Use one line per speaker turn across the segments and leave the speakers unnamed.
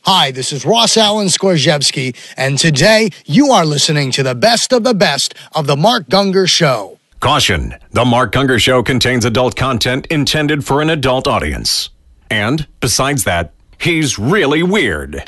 Hi, this is Ross Alan Skorzewski, and today you are listening to the best of the Mark Gungor Show.
Caution, the Mark Gungor Show contains adult content intended for an adult audience. And, besides that, he's really weird.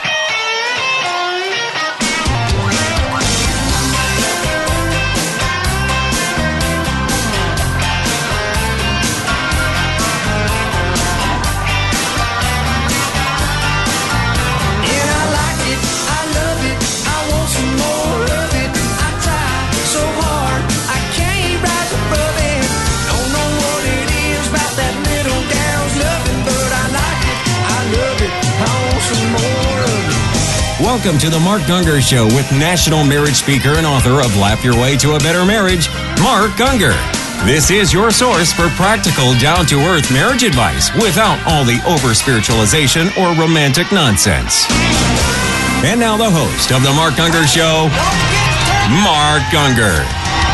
Welcome to the Mark Gungor Show with national marriage speaker and author of Laugh Your Way to a Better Marriage, Mark Gungor. This is your source for practical, down-to-earth marriage advice without all the over-spiritualization or romantic nonsense. And now the host of the Mark Gungor Show, Mark Gungor.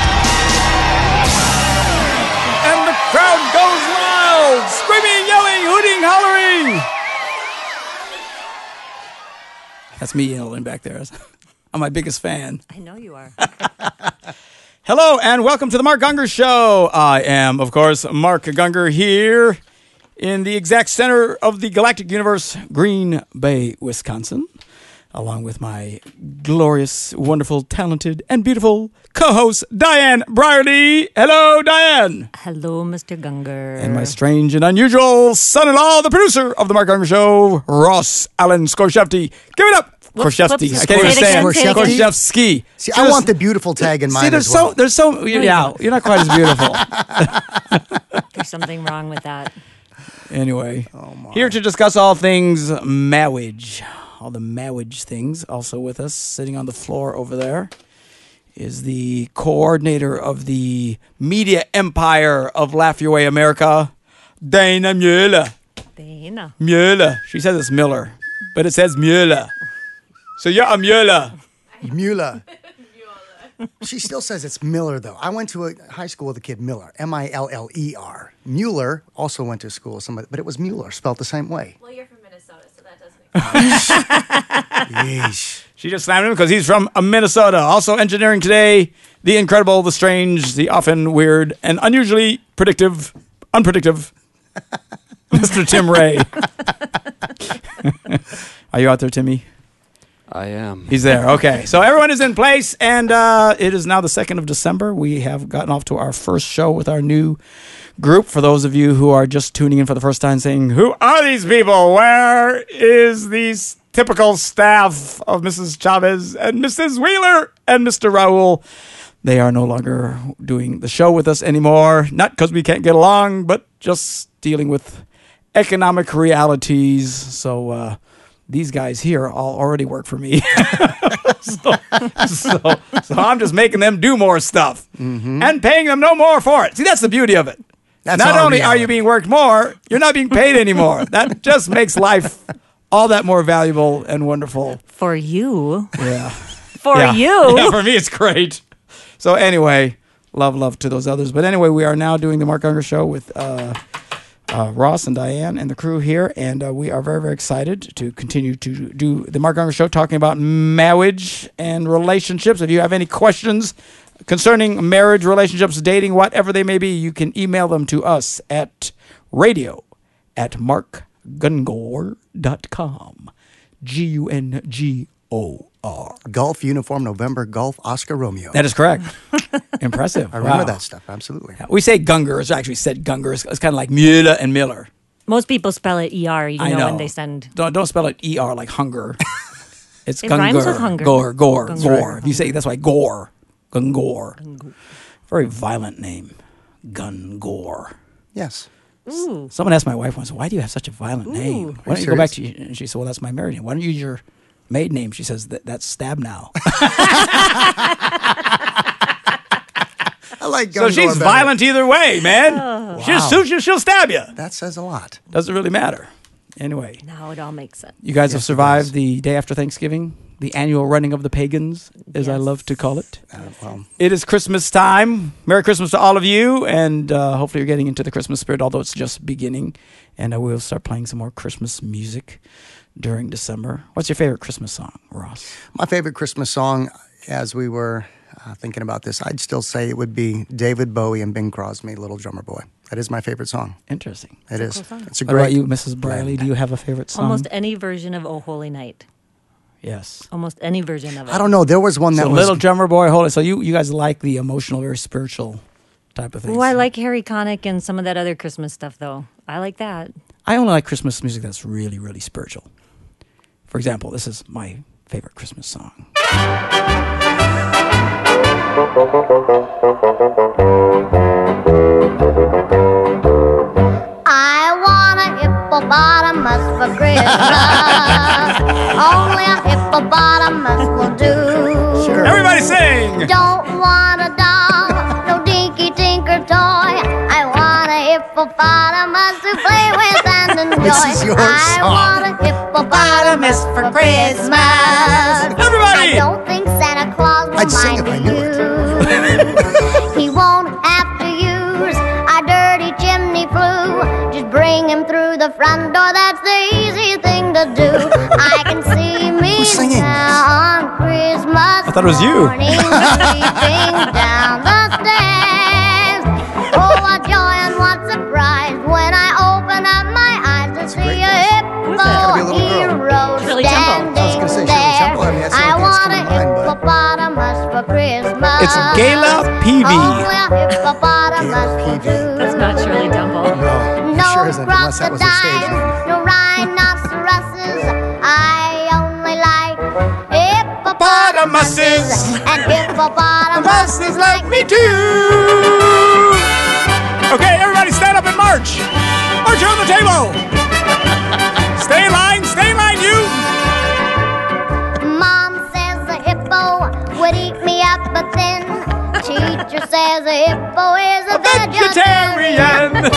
And the crowd goes wild, screaming, yelling, hooting, hollering. That's me yelling back there. I'm my biggest fan.
I know you are.
Hello, and welcome to the Mark Gungor Show. I am, of course, Mark Gungor here in the exact center of the galactic universe, Green Bay, Wisconsin, along with my glorious, wonderful, talented, and beautiful co-host, Diane Brierly. Hello, Diane.
Hello, Mr. Gungor.
And my strange and unusual son-in-law, the producer of the Mark Gungor Show, Ross Alan Skorzewski. Give it up. Skorzewski. I can't even say it. Skorzewski.
See, I want the beautiful tag in mine as well.
Yeah, you're not quite as beautiful.
There's something wrong with that.
Anyway, here to discuss all things marriage, all the marriage things. Also with us, sitting on the floor over there, is the coordinator of the media empire of Laugh Your Way America, Dana Mueller.
Dana.
Mueller. She says it's Miller, but it says Mueller. So you're a Mueller.
Mueller. She still says it's Miller, though. I went to a high school with a kid, Miller, M-I-L-L-E-R. Mueller also went to school with somebody, but it was Mueller, spelled the same way.
Well, you're from Minnesota, so that doesn't
Yeesh.
She just slammed him because he's from Minnesota. Also engineering today, the incredible, the strange, the often weird, and unusually unpredictive, Mr. Tim Ray. Are you out there, Timmy?
I am.
He's there. Okay. So everyone is in place, and it is now the 2nd of December. We have gotten off to our first show with our new group. For those of you who are just tuning in for the first time saying, who are these people? Where is these typical staff of Mrs. Chavez and Mrs. Wheeler and Mr. Raul? They are no longer doing the show with us anymore. Not because we can't get along, but just dealing with economic realities. So, these guys here all already work for me. so I'm just making them do more stuff and paying them no more for it. See, that's the beauty of it.
That's
not only are you being worked more, you're not being paid anymore. That just makes life all that more valuable and wonderful.
For you.
Yeah.
For you.
Yeah, for me, it's great. So anyway, love to those others. But anyway, we are now doing the Mark Gungor Show with Ross and Diane and the crew here, and we are very, very excited to continue to do the Mark Gungor Show, talking about marriage and relationships. If you have any questions concerning marriage, relationships, dating, whatever they may be, you can email them to us at radio@markgungor.com. Gungor.
Golf Uniform November Golf Oscar Romeo.
That is correct. Impressive.
I remember that stuff, absolutely.
We say Gungor. It's actually said Gungor. It's kind of like Mueller and Miller.
Most people spell it E-R,
I know.
when they send...
Don't spell it E-R like hunger. It's
It
Gungor.
rhymes with hunger.
Gore.
Gungor.
If you say, that's why Gore. Gungor. Very violent name. Gungor.
Yes.
Ooh.
Someone asked my wife once, why do you have such a violent name? Why don't you go back to... And she said, well, that's my married name. Why don't you use your maiden name? She says, that's Stab Now.
I like Gungor
So she's
better.
violent either way, man.
Wow.
She'll shoot you, she'll stab you.
That says a lot.
Doesn't really matter. Anyway.
Now it all makes sense.
You guys have survived the day after Thanksgiving, the annual running of the pagans, as I love to call it. It is Christmas time. Merry Christmas to all of you, and hopefully you're getting into the Christmas spirit, although it's just beginning. And we'll start playing some more Christmas music during December. What's your favorite Christmas song, Ross?
My favorite Christmas song, as we were thinking about this, I'd still say it would be David Bowie and Bing Crosby, Little Drummer Boy. That is my favorite song.
Interesting.
It is.
cool song.
It's a
What
great.
about you, Mrs. Briley? Do you have a favorite song?
Almost any version of Oh Holy Night.
Yes.
Almost any version of it.
I don't know. There was one that
So
was
Little Drummer Boy, hold it. So you guys like the emotional, very spiritual type of things.
Oh, I like Harry Connick and some of that other Christmas stuff, though. I like that.
I only like Christmas music that's really, really spiritual. For example, this is my favorite Christmas song.
I want a hippopotamus for Christmas. Only a hippopotamus will do.
Sure.
Everybody sing!
Don't want a doll, no dinky tinker toy. I want a hippopotamus to play with and enjoy.
This is your
I
song.
want a hippopotamus for Christmas.
Everybody!
I don't think Santa Claus will
I'd sing
mind
if I knew it.
you. He won't have to use a dirty chimney flue. Just bring him through the front door. That's the easy thing to do. I can see me
Who's singing?
now on Christmas
I thought it was you.
morning, creeping down the stairs. Oh, what joy and what surprise when I open up my eyes to see
great
a
voice. Gotta be a
hippo
little girl.
hero
Shirley Temple.
standing
I was gonna say Shirley
there.
Temple. I mean, that's the
I
only thing
want a
that's coming to mind, but-
hippopotamus for Christmas.
It's Gayla Peavy.
Only a hippopotamus will do.
That's not Shirley Temple.
No,
No
sure isn't, unless that was her stage
crocodiles,
name.
no rhinoceroses. I only like hippopotamuses. And hippopotamuses like me
too. Okay, everybody stand up and march. March on the table. Stay in line, you.
Mom says a hippo would eat me up, but then teacher says a hippo is a vegetarian.
Vegetarian.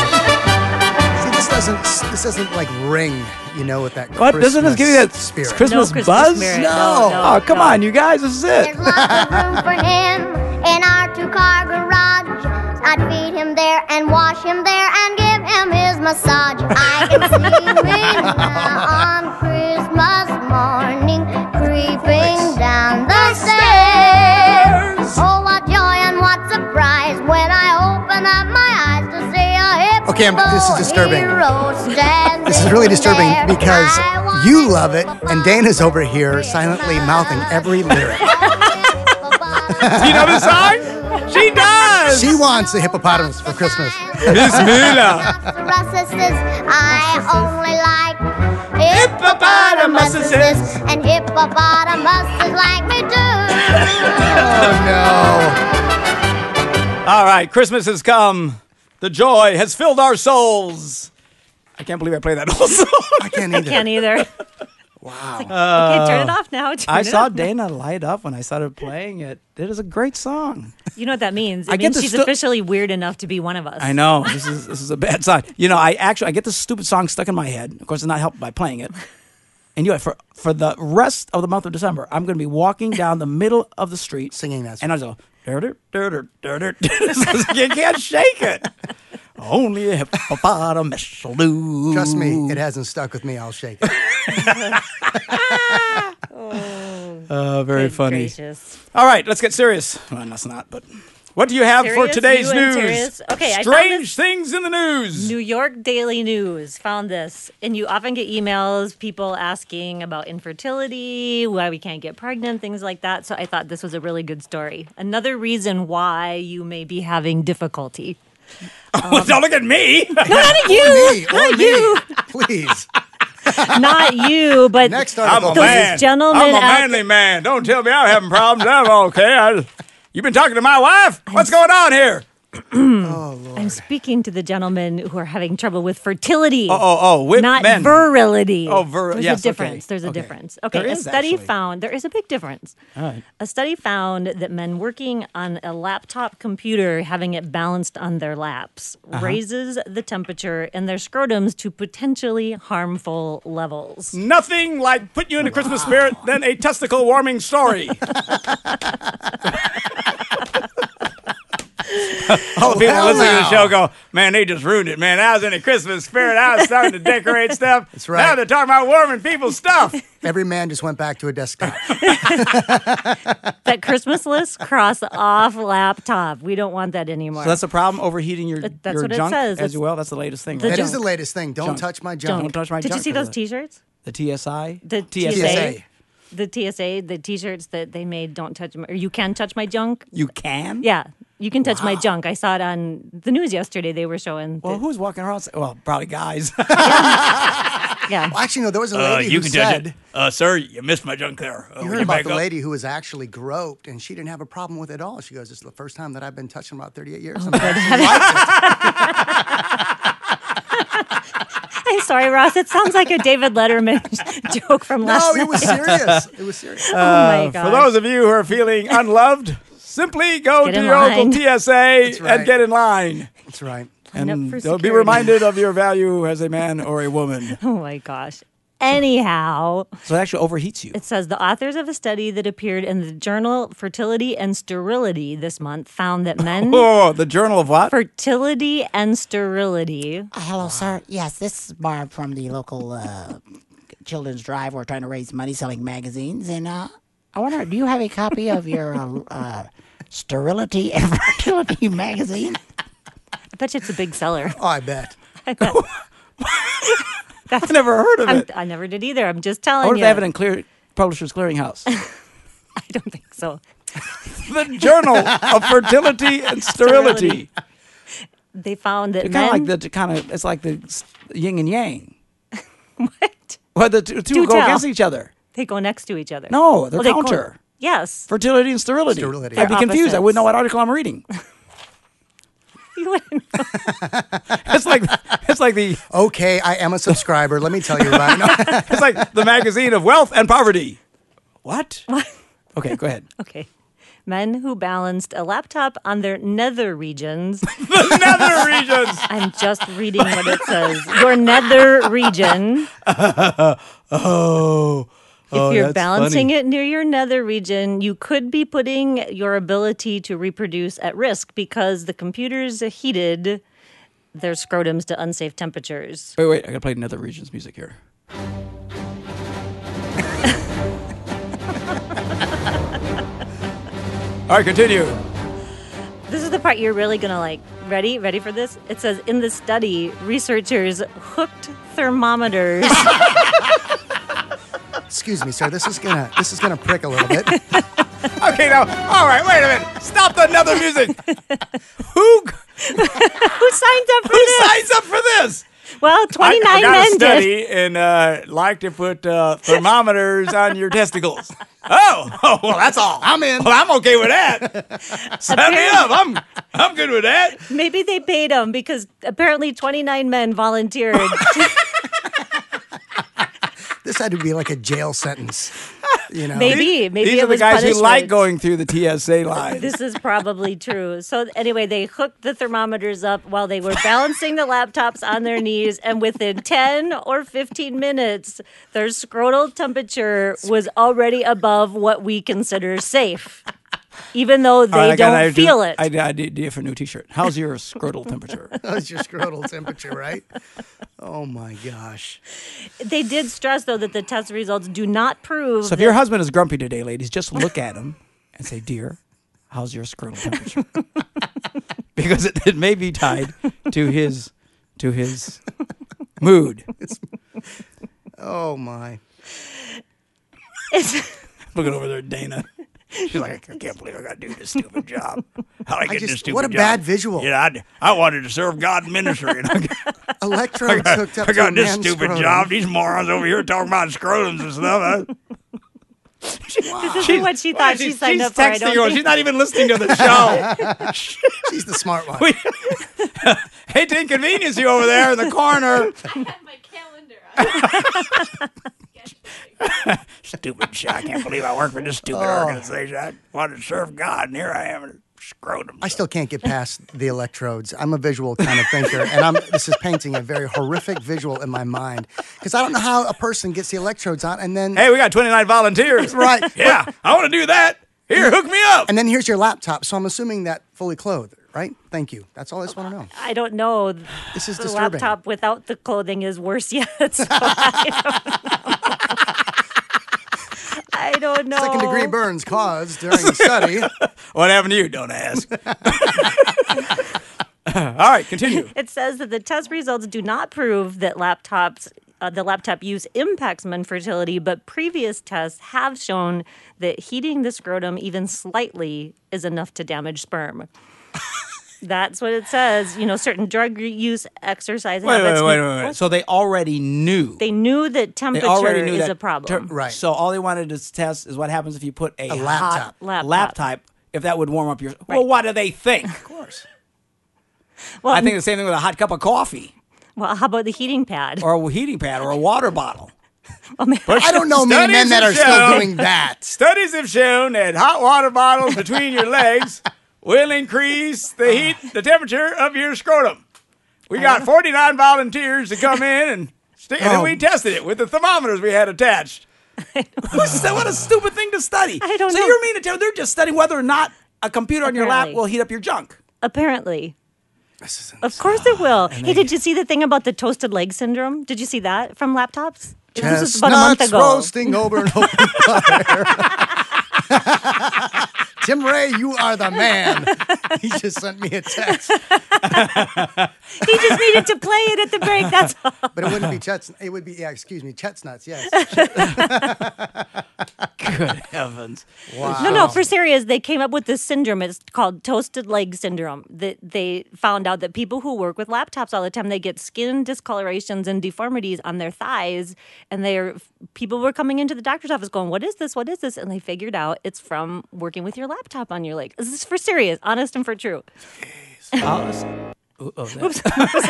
See, this doesn't like ring, you know, with that.
What? Doesn't this give you that
spirit?
Christmas
No Christmas
buzz?
spirit.
No.
No,
Oh, come
no.
on, you guys. This is it.
There's lots of room for him in our two-car garage. I'd feed him there and wash him there and give him his massage. I can see me now on Christmas morning, creeping down the stairs. Oh, what joy and what surprise when I open up my eyes to see a hippo
Okay, this is disturbing.
hero standing
This is really disturbing
there.
because
I want
you
a
love it, and Dana's over here silently mouthing every lyric.
Do you know this song? She does.
She wants a hippopotamus for Christmas.
Bismillah.
Rhinoceroses, I only like hippopotamuses, and hippopotamuses like me too.
Oh
All right, Christmas has come. The joy has filled our souls. I can't believe I played that whole song.
no, I can't either.
Can't either.
Wow.
Okay, turn it off now. Turn
I
it
saw
off now.
Dana light up when I started playing it. It is a great song.
You know what that means?
I
It
get
means
the
she's
stu-
officially weird enough to be one of us.
I know this is a bad sign. You know, I get this stupid song stuck in my head. Of course, it's not helped by playing it. And you know, for the rest of the month of December, I'm going to be walking down the middle of the street
Singing that
and I go. You can't shake it. Only a hippopotamus will do.
Trust me, it hasn't stuck with me. I'll shake it.
Very
Good
funny.
gracious.
All right, let's get serious. Well, that's not, but what do you have for
Serious?
today's
You and
news?
serious? Okay, I found
Strange
this-
things in the news.
New York Daily News found this, and you often get emails, people asking about infertility, why we can't get pregnant, things like that. So I thought this was a really good story. Another reason why you may be having difficulty.
Don't look at me.
Not you,
Me, or
not
me.
you,
Please.
not you, but
Next
I'm
article.
a
Those
man.
gentlemen
I'm a
out
manly man. Don't tell me I'm having problems. I'm okay. You been talking to my wife? What's going on here?
Oh, Lord.
I'm speaking to the gentlemen who are having trouble with fertility.
With
not
men.
virility.
Oh,
There's
yes,
a difference.
okay.
There's a
Okay.
difference. Okay,
There
a
is,
study
actually.
found there is a big difference.
All right.
A study found that men working on a laptop computer, having it balanced on their laps, raises the temperature in their scrotums to potentially harmful levels.
Nothing like put you in the Christmas spirit than a testicle warming story. All the people
hell
listening to the
no.
show go, man, they just ruined it, man. I was in a Christmas spirit. I was starting to decorate stuff.
That's right.
Now they're talking about warming people's stuff.
Every man just went back to a desktop.
That Christmas list, cross off laptop. We don't want that anymore.
So that's a problem, overheating your
That's what it
junk
says.
as well. That's the latest thing.
The
Right?
That is
junk.
the latest thing. Don't
Junk.
touch my
Don't.
junk.
touch my
Did you
junk
see
for
those
the-
T-shirts?
The TSI?
The
TSA.
The TSA, the T-shirts that they made, don't touch my, or you can touch my junk.
You can?
Yeah, you can touch my junk. I saw it on the news yesterday. They were showing.
Well, who's walking around? Well, probably guys.
Yeah,
Well, actually, no, there was a lady who said,
Sir, you missed my junk there.
you heard about the lady who was actually groped, and she didn't have a problem with it at all. She goes, this is the first time that I've been touched in about 38 years. I'm
I'm sorry, Ross. It sounds like a David Letterman joke from last
no,
night.
it was serious. It was serious.
Oh my god!
For those of you who are feeling unloved, simply go
Get
to
in
your
line.
local TSA
right.
and get in line.
That's right.
Sign up
And
for
don't be
security.
reminded of your value as a man or a woman.
Oh my gosh. Anyhow,
So it actually overheats you.
it says the authors of a study that appeared in the journal Fertility and Sterility this month found that men
Oh, the Journal of what?
fertility and sterility.
Hello, sir. Yes, this is Barb from the local Children's Drive. We're trying to raise money selling magazines. And I wonder, do you have a copy of your Sterility and Fertility magazine?
I bet you it's a big seller.
Oh, I bet.
I've never heard of it.
I never did either. I'm just
I
telling
wonder if
you.
they have it in Publishers Clearinghouse.
I don't think so.
The Journal of Fertility and Sterility.
They found that
It's kind
men.
of like it's like the yin and yang.
What?
Well, the two
Do
go
tell.
against each other.
They go next to each other.
No, they're
Well, they
counter.
Yes.
Fertility and sterility.
Sterility.
I'd be
They're
confused. I wouldn't know
opposites.
what article I'm reading.
You wouldn't.
It's like the
Okay, I am a subscriber. Let me tell you about it. No.
it's like the magazine of wealth and poverty. What? Okay, go ahead.
Okay. Men who balanced a laptop on their nether regions.
Nether regions.
I'm just reading what it says. Your nether region. If you're
that's
balancing
funny.
it near your nether region, you could be putting your ability to reproduce at risk because the computer's heated their scrotums to unsafe temperatures.
Wait, I gotta play Nether regions music here. All right, continue.
This is the part you're really gonna like. Ready for this? It says in the study, researchers hooked thermometers.
Excuse me, sir. This is gonna prick a little bit.
Okay, now, all right, wait a minute. Stop the Nether music. Who
Who signs up for
who
this?
signs up for this?
Well, 29
I got
men
a
did.
study and like to put thermometers on your testicles. Oh, well, that's all.
I'm in.
Well, I'm okay with that. Sign me up. I'm good with that.
Maybe they paid them because apparently 29 men volunteered.
This had to be like a jail sentence. You know.
Maybe
These
it
are the
was
guys who like
punishment.
going through the TSA lines.
This is probably true. So anyway, they hooked the thermometers up while they were balancing the laptops on their knees, and within 10 or 15 minutes, their scrotal temperature was already above what we consider safe, even though they
All right, I got an
don't
idea-
feel it.
I got an idea for a new T-shirt. How's your scrotal temperature?
That's your scrotal temperature, right? Oh my gosh.
They did stress, though, that the test results do not prove
So if your husband is grumpy today, ladies, just look at him and say, "Dear, how's your scrotal temperature?" Because it may be tied to his mood.
Oh my.
it's,
Looking over there at Dana. She's like, I can't believe I got to do this stupid job. How did I get this stupid job?
What a bad visual.
Yeah, I wanted to serve God in ministry. And
Electrodes hooked up
I
to
got
a
this
man's
stupid
scrotum.
job. These morons over here talking about scrotums and stuff.
this is what she thought she signed up for. I
Texting
don't
you.
think-
She's not even listening to the show.
She's the smart one.
Hate to inconvenience you over there in the corner.
I have my calendar.
Stupid shit. I can't believe I work for this stupid organization. I wanted to serve God, and here I am in a scrotum.
I still can't get past the electrodes. I'm a visual kind of thinker, and this is painting a very horrific visual in my mind because I don't know how a person gets the electrodes on, and then
Hey, we got 29 volunteers.
Right.
Yeah, I want to do that. Here, hook me up.
and then here's your laptop. So I'm assuming that fully clothed, right? Thank you. That's all I just want to know.
I don't know.
This is
the
disturbing.
laptop without the clothing is worse yet. So I don't know.
Second-degree burns caused during the study.
What happened to you? Don't ask. All right, continue.
It says that the test results do not prove that the laptop use impacts men's fertility, but previous tests have shown that heating the scrotum even slightly is enough to damage sperm. That's what it says. Certain drug use, exercise habits.
Wait. So they already knew.
They knew that temperature is a problem.
Right.
So all they wanted to test is what happens if you put a
laptop.
hot laptop, if that would warm up your...
Right.
Well, what do they think?
Of course.
Well,
I think the same thing with a hot cup of coffee.
Well, how about the heating pad?
Or a heating pad or a water bottle.
I don't know many men that are still doing that.
Studies have shown that hot water bottles between your legs will increase the temperature of your scrotum. We got 49 volunteers to come in and then we tested it with the thermometers we had attached. What a stupid thing to study.
I don't know.
So you mean to tell they're just studying whether or not a computer on your lap will heat up your junk?
Apparently. Of course it will. Hey, did you see the thing about the toasted leg syndrome? Did you see that from laptops? It was about a month
Chestnuts
ago.
roasting over an open fire. Tim Ray, you are the man. He just sent me a text.
He just needed to play it at the break, that's all.
But it wouldn't be chestnuts. It would be, chestnuts, yes.
Good heavens.
Wow.
No, for serious, they came up with this syndrome. It's called toasted leg syndrome. That they found out that people who work with laptops all the time, they get skin discolorations and deformities on their thighs. And people were coming into the doctor's office going, what is this? What is this? And they figured out it's from working with your laptop on your leg. This is for serious, honest and for true.
Oops.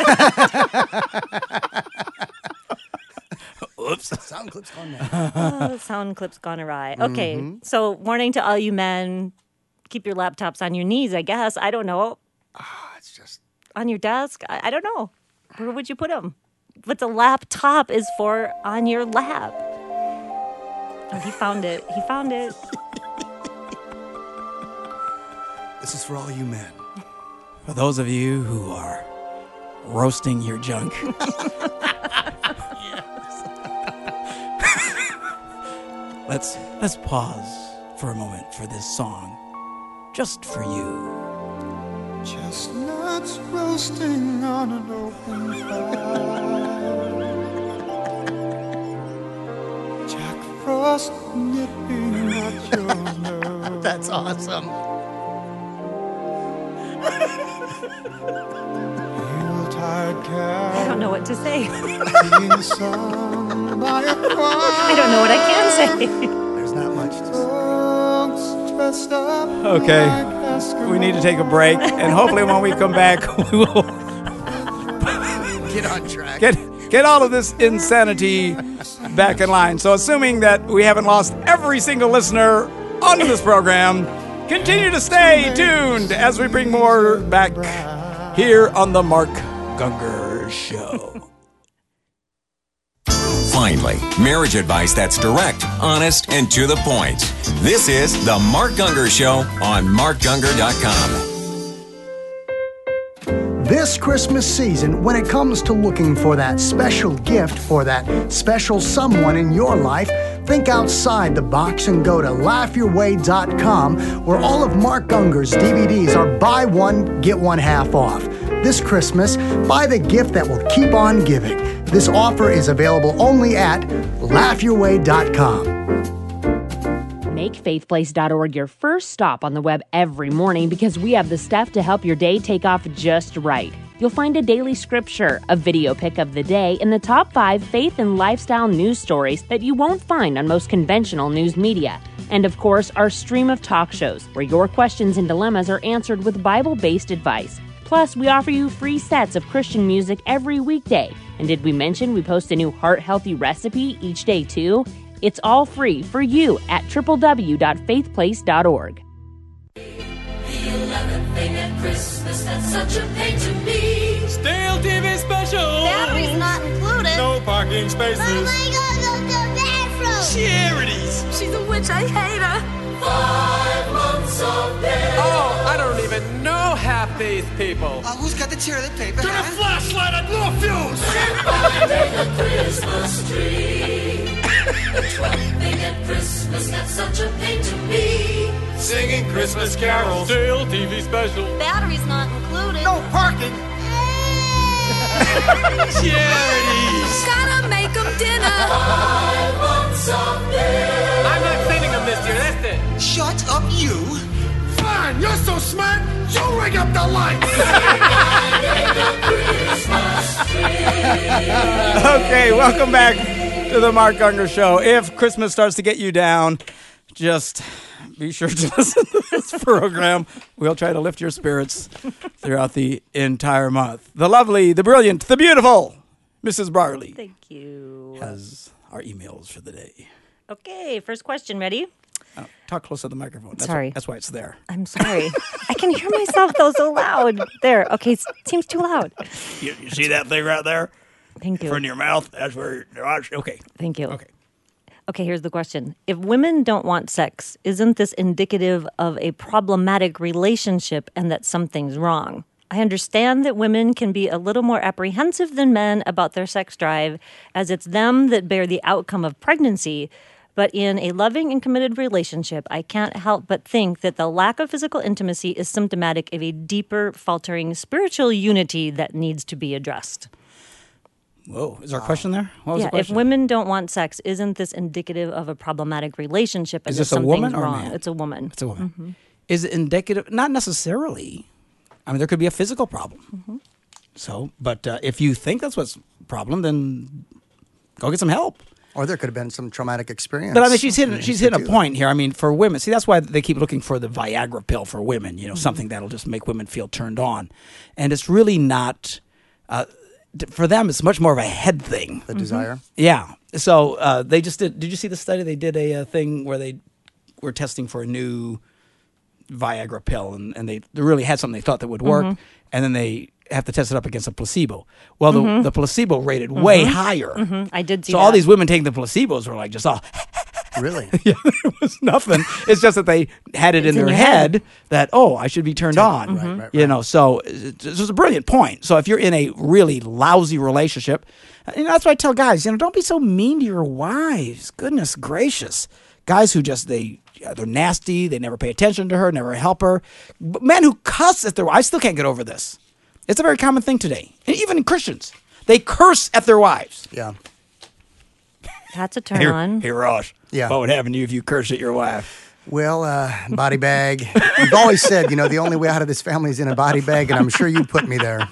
Oops.
Sound clip's gone now.
Sound clip's gone awry. Okay, so warning to all you men, keep your laptops on your knees, I guess. I don't know.
It's just...
On your desk? I don't know. Where would you put them? But the laptop is for on your lap. Oh, he found it.
This is for all you men.
For those of you who are roasting your junk. Let's pause for a moment for this song, just for you.
Chestnuts roasting on an open fire. Jack Frost nipping at your nose.
That's awesome.
Yuletide carol.
I don't know what to say.
Being sung by a choir.
I don't know what I can say.
There's not much to say.
Folks dressed up
Okay,
like
we need to take a break, and hopefully when we come back, we will
Get on track.
get all of this insanity back in line. So assuming that we haven't lost every single listener onto this program, continue to stay tuned as we bring more back here on the Mark Gungor Show.
Finally, marriage advice that's direct, honest, and to the point. This is The Mark Gungor Show on markgungor.com.
This Christmas season, when it comes to looking for that special gift for that special someone in your life, think outside the box and go to laughyourway.com, where all of Mark Gungor's DVDs are buy one, get one half off. This Christmas, buy the gift that will keep on giving. This offer is available only at laughyourway.com.
Make faithplace.org your first stop on the web every morning, because we have the stuff to help your day take off just right. You'll find a daily scripture, a video pick of the day, and the top 5 faith and lifestyle news stories that you won't find on most conventional news media. And of course, our stream of talk shows, where your questions and dilemmas are answered with Bible-based advice. Plus, we offer you free sets of Christian music every weekday. And did we mention we post a new heart-healthy recipe each day, too? It's all free for you at www.faithplace.org.
The 11th thing at Christmas, that's such a pain to me.
Stale TV special.
Batteries not included.
No parking spaces.
Mom, I gotta go to the bathroom.
Charities.
She's a witch, I hate her. 5 months of pain.
Oh, I don't even know half these people?
Who's got the toilet paper?
Turn a flashlight on no fuse!
Under the Christmas tree. The 12th thing at Christmas, that's such a pain to me.
Singing Christmas carols. Sale TV special.
Battery's not included.
No parking.
Charities.
Gotta make them dinner.
I want something.
I'm not sending them this year, that's it.
Shut up, you.
Fine, you're so smart, you ring up the lights.
Okay, welcome back to the Mark Unger Show. If Christmas starts to get you down, just be sure to listen to this program. We'll try to lift your spirits throughout the entire month. The lovely, the brilliant, the beautiful Mrs. Barley
Thank you.
has our emails for the day.
Okay, first question. Ready?
Talk close to the microphone.
Sorry.
That's why it's there.
I'm sorry. I can hear myself though so loud. There. Okay, seems too loud.
You see that thing right there?
Thank you.
In your mouth? That's where. Okay.
Thank you.
Okay.
Okay, here's the question. If women don't want sex, isn't this indicative of a problematic relationship and that something's wrong? I understand that women can be a little more apprehensive than men about their sex drive, as it's them that bear the outcome of pregnancy. But in a loving and committed relationship, I can't help but think that the lack of physical intimacy is symptomatic of a deeper, faltering spiritual unity that needs to be addressed.
Whoa, is there a question there? What was
Yeah,
the question?
if women don't want sex, isn't this indicative of a problematic relationship? And
Is
that
this a woman
something's
or a
wrong?
man?
It's a woman.
It's a woman. Is it indicative? Not necessarily. I mean, there could be a physical problem. So, but if you think that's what's the problem, then go get some help.
Or there could have been some traumatic experience.
But I mean, she's hitting a point here. I mean, for women, see, that's why they keep looking for the Viagra pill for women. You know, something that'll just make women feel turned on, and it's really not. For them, it's much more of a head thing.
The desire.
Yeah. So they just did. Did you see the study? They did a thing where they were testing for a new Viagra pill, and they really had something they thought that would work, and then they have to test it up against a placebo. Well, the placebo rated way higher.
I did see
So
that.
all these women taking the placebos were like just all.
Really?
Yeah, it was nothing. It's just that they had it in their
your
head that, oh, I should be turned on.
Right.
You know, so this was a brilliant point. So if you're in a really lousy relationship, you know, that's why I tell guys, you know, don't be so mean to your wives. Goodness gracious. Guys who just, they're nasty, they never pay attention to her, never help her. But men who cuss at their wives, I still can't get over this. It's a very common thing today. And even in Christians, they curse at their wives.
Yeah.
That's a turn on.
Hey, Ross.
Yeah.
What would happen to you if you cursed at your wife?
Well, body bag. You've always said, you know, the only way out of this family is in a body bag, and I'm sure you put me there.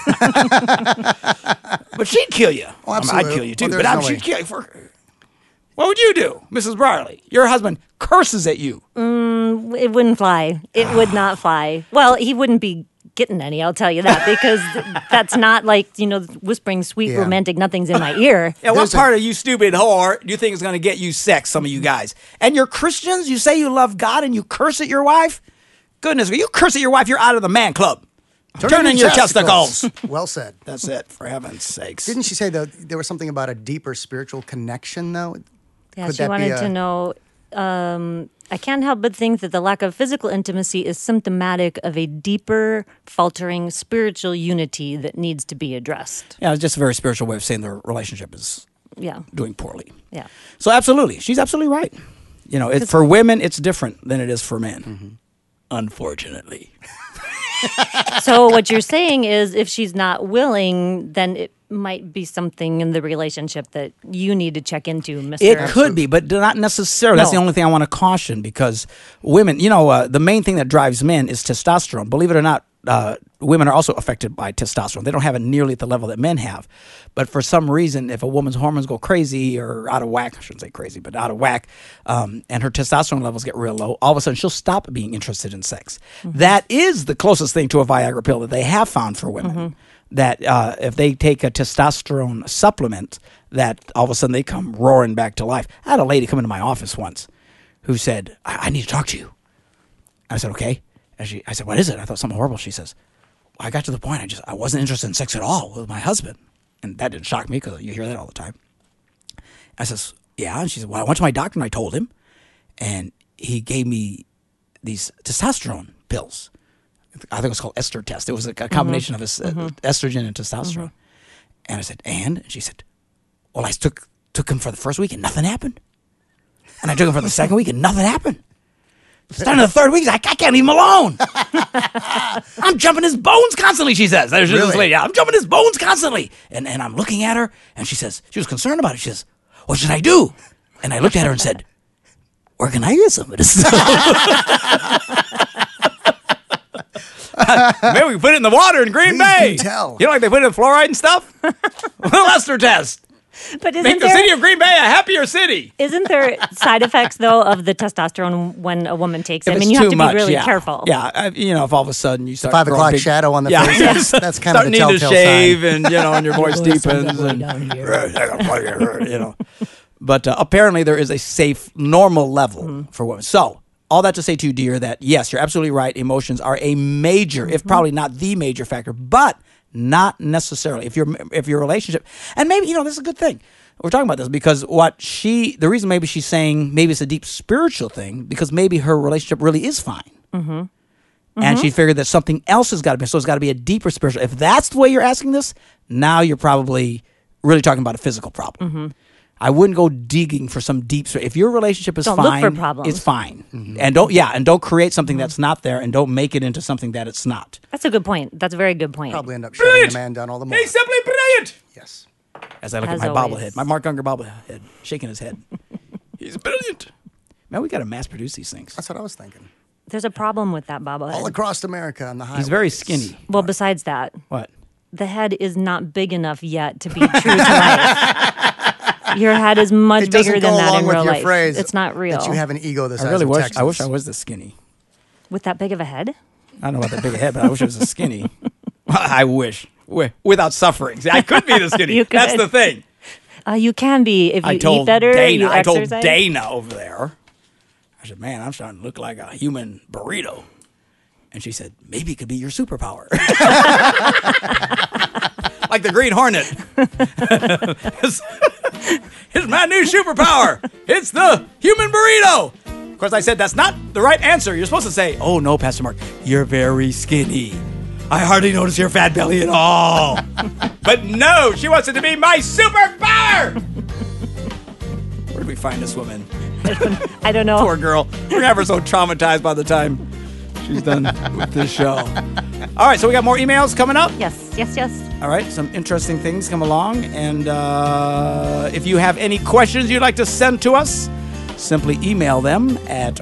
But she'd kill you.
Oh,
I mean,
absolutely.
I'd kill you too.
Well,
but
there's no
she'd
way.
kill you for. What would you do, Mrs. Barley? Your husband curses at you.
It wouldn't fly. It would not fly. Well, he wouldn't be getting any, I'll tell you that, because that's not like, you know, whispering sweet
Yeah.
romantic nothings in my ear.
Yeah, what
There's
part of you stupid whore do you think is going to get you sex, some of you guys? And you're Christians? You say you love God and you curse at your wife? Goodness, you curse at your wife, you're out of the man club. Turn in your testicles.
Well said.
That's it, for heaven's sakes.
Didn't she say, though, there was something about a deeper spiritual connection, though?
Yeah,
Could
she
that be
wanted
a-
to know. I can't help but think that the lack of physical intimacy is symptomatic of a deeper, faltering spiritual unity that needs to be addressed.
Yeah, it's just a very spiritual way of saying their relationship is
Yeah,
doing poorly.
yeah.
So absolutely, she's absolutely right. You know, for women, it's different than it is for men. Unfortunately.
So what you're saying is, if she's not willing, then it might be something in the relationship that you need to check into, Mr.
It could be, but not necessarily. That's the
No.
only thing I want to caution, because women, you know, the main thing that drives men is testosterone. Believe it or not, women are also affected by testosterone. They don't have it nearly at the level that men have. But for some reason, if a woman's hormones go crazy or out of whack, I shouldn't say crazy, but out of whack, and her testosterone levels get real low, all of a sudden she'll stop being interested in sex. That is the closest thing to a Viagra pill that they have found for women. That if they take a testosterone supplement, that all of a sudden they come roaring back to life. I had a lady come into my office once who said, I need to talk to you. I said, okay. And I said, what is it? I thought something horrible. She says, I got to the point, I wasn't interested in sex at all with my husband. And that didn't shock me, because you hear that all the time. I says, yeah. And she said, well, I went to my doctor and I told him, and he gave me these testosterone pills. I think it was called ester test. It was a combination of estrogen and testosterone. And I said, and she said, well, I took him for the first week and nothing happened. And I took him for the second week and nothing happened. Starting the third week, I can't leave him alone. I'm jumping his bones constantly, she says. There's this lady. I'm jumping his bones constantly. And I'm looking at her, and she says, she was concerned about it. She says, what should I do? And I looked at her and said, where can I get some of this? Maybe we can put it in the water in Green Bay.
Do tell.
You know, like they put it in fluoride and stuff? Lester test.
But
Make the city of Green Bay a happier city.
Isn't there side effects, though, of the testosterone when a woman takes it?
If
I mean,
it's
you have
too
to
much,
be really
yeah.
careful.
Yeah, you know, if all of a sudden you start
5
growing
o'clock
big-
shadow on the
Yeah.
face. That's kind of the
Starting to
telltale
shave
sign.
and, you know, and your voice deepens. And, you know. But apparently there is a safe, normal level for women. So, all that to say to you, dear, that yes, you're absolutely right. Emotions are a major, if probably not the major factor, but not necessarily. If your relationship, and maybe, you know, this is a good thing. We're talking about this because the reason maybe she's saying maybe it's a deep spiritual thing because maybe her relationship really is fine. And she figured that something else has got to be, so it's got to be a deeper spiritual. If that's the way you're asking this, now you're probably really talking about a physical problem. I wouldn't go digging for some deep. If your relationship is
Don't
fine,
look for problems.
it's fine, and don't create something that's not there, and don't make it into something that it's not.
That's a good point. That's a very good point.
Probably end up shutting the man down all the more.
He's simply brilliant.
Yes.
As I look
As
at my
always.
bobblehead, my Mark Unger bobblehead, shaking his head. He's brilliant. Man, we got to mass produce these things.
That's what I was thinking.
There's a problem with that bobblehead.
All across America on the highway.
He's very skinny.
Well, besides that,
What?
the head is not big enough yet to be true to life. Your head is much
It doesn't
bigger
go
than that
along
in
with
real
your
life.
phrase
It's not real.
that you have an ego the size
I really
of
wish.
Texas.
I wish I was this skinny.
With that big of a head?
I don't know about that big a head, but I wish I was this skinny. I wish. Without suffering. See, I could be this skinny.
You could.
That's the thing.
You can be if you
I told
eat better,
Dana.
you
I told
exercise.
Dana over there. I said, "Man, I'm starting to look like a human burrito." And she said, "Maybe it could be your superpower, like the Green Hornet." It's my new superpower. It's the human burrito. Of course, I said that's not the right answer. You're supposed to say, "Oh no, Pastor Mark, you're very skinny. I hardly notice your fat belly at all." But no, she wants it to be my superpower. Where did we find this woman?
I don't know.
Poor girl. We're gonna have her so traumatized by the time she's done with this show. All right, so we got more emails coming up.
Yes.
All right, some interesting things come along. And if you have any questions you'd like to send to us, simply email them at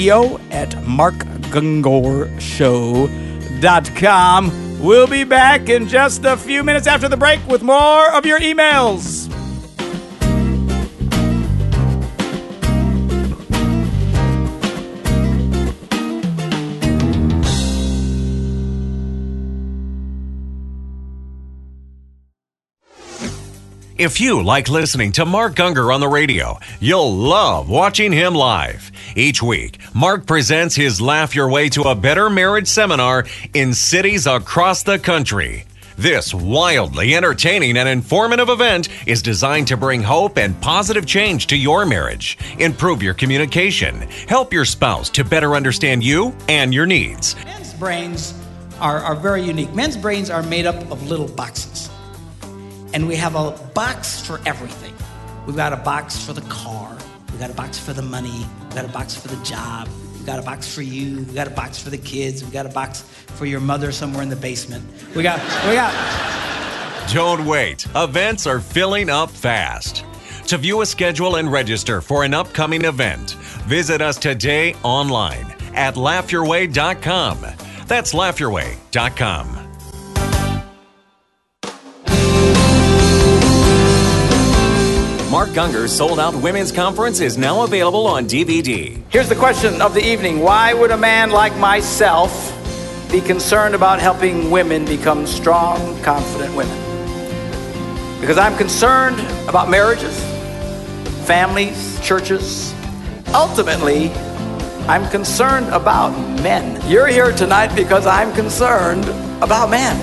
radio@markgungorshow.com. We'll be back in just a few minutes after the break with more of your emails.
If you like listening to Mark Gungor on the radio, you'll love watching him live. Each week, Mark presents his Laugh Your Way to a Better Marriage seminar in cities across the country. This wildly entertaining and informative event is designed to bring hope and positive change to your marriage, improve your communication, help your spouse to better understand you and your needs.
Men's brains are very unique. Men's brains are made up of little boxes. And we have a box for everything. We've got a box for the car. We've got a box for the money. We've got a box for the job. We've got a box for you. We've got a box for the kids. We've got a box for your mother somewhere in the basement. We got.
Don't wait. Events are filling up fast. To view a schedule and register for an upcoming event, visit us today online at laughyourway.com. That's laughyourway.com.
Mark Gunger's sold-out women's conference is now available on DVD.
Here's the question of the evening. Why would a man like myself be concerned about helping women become strong, confident women? Because I'm concerned about marriages, families, churches. Ultimately, I'm concerned about men. You're here tonight because I'm concerned about men.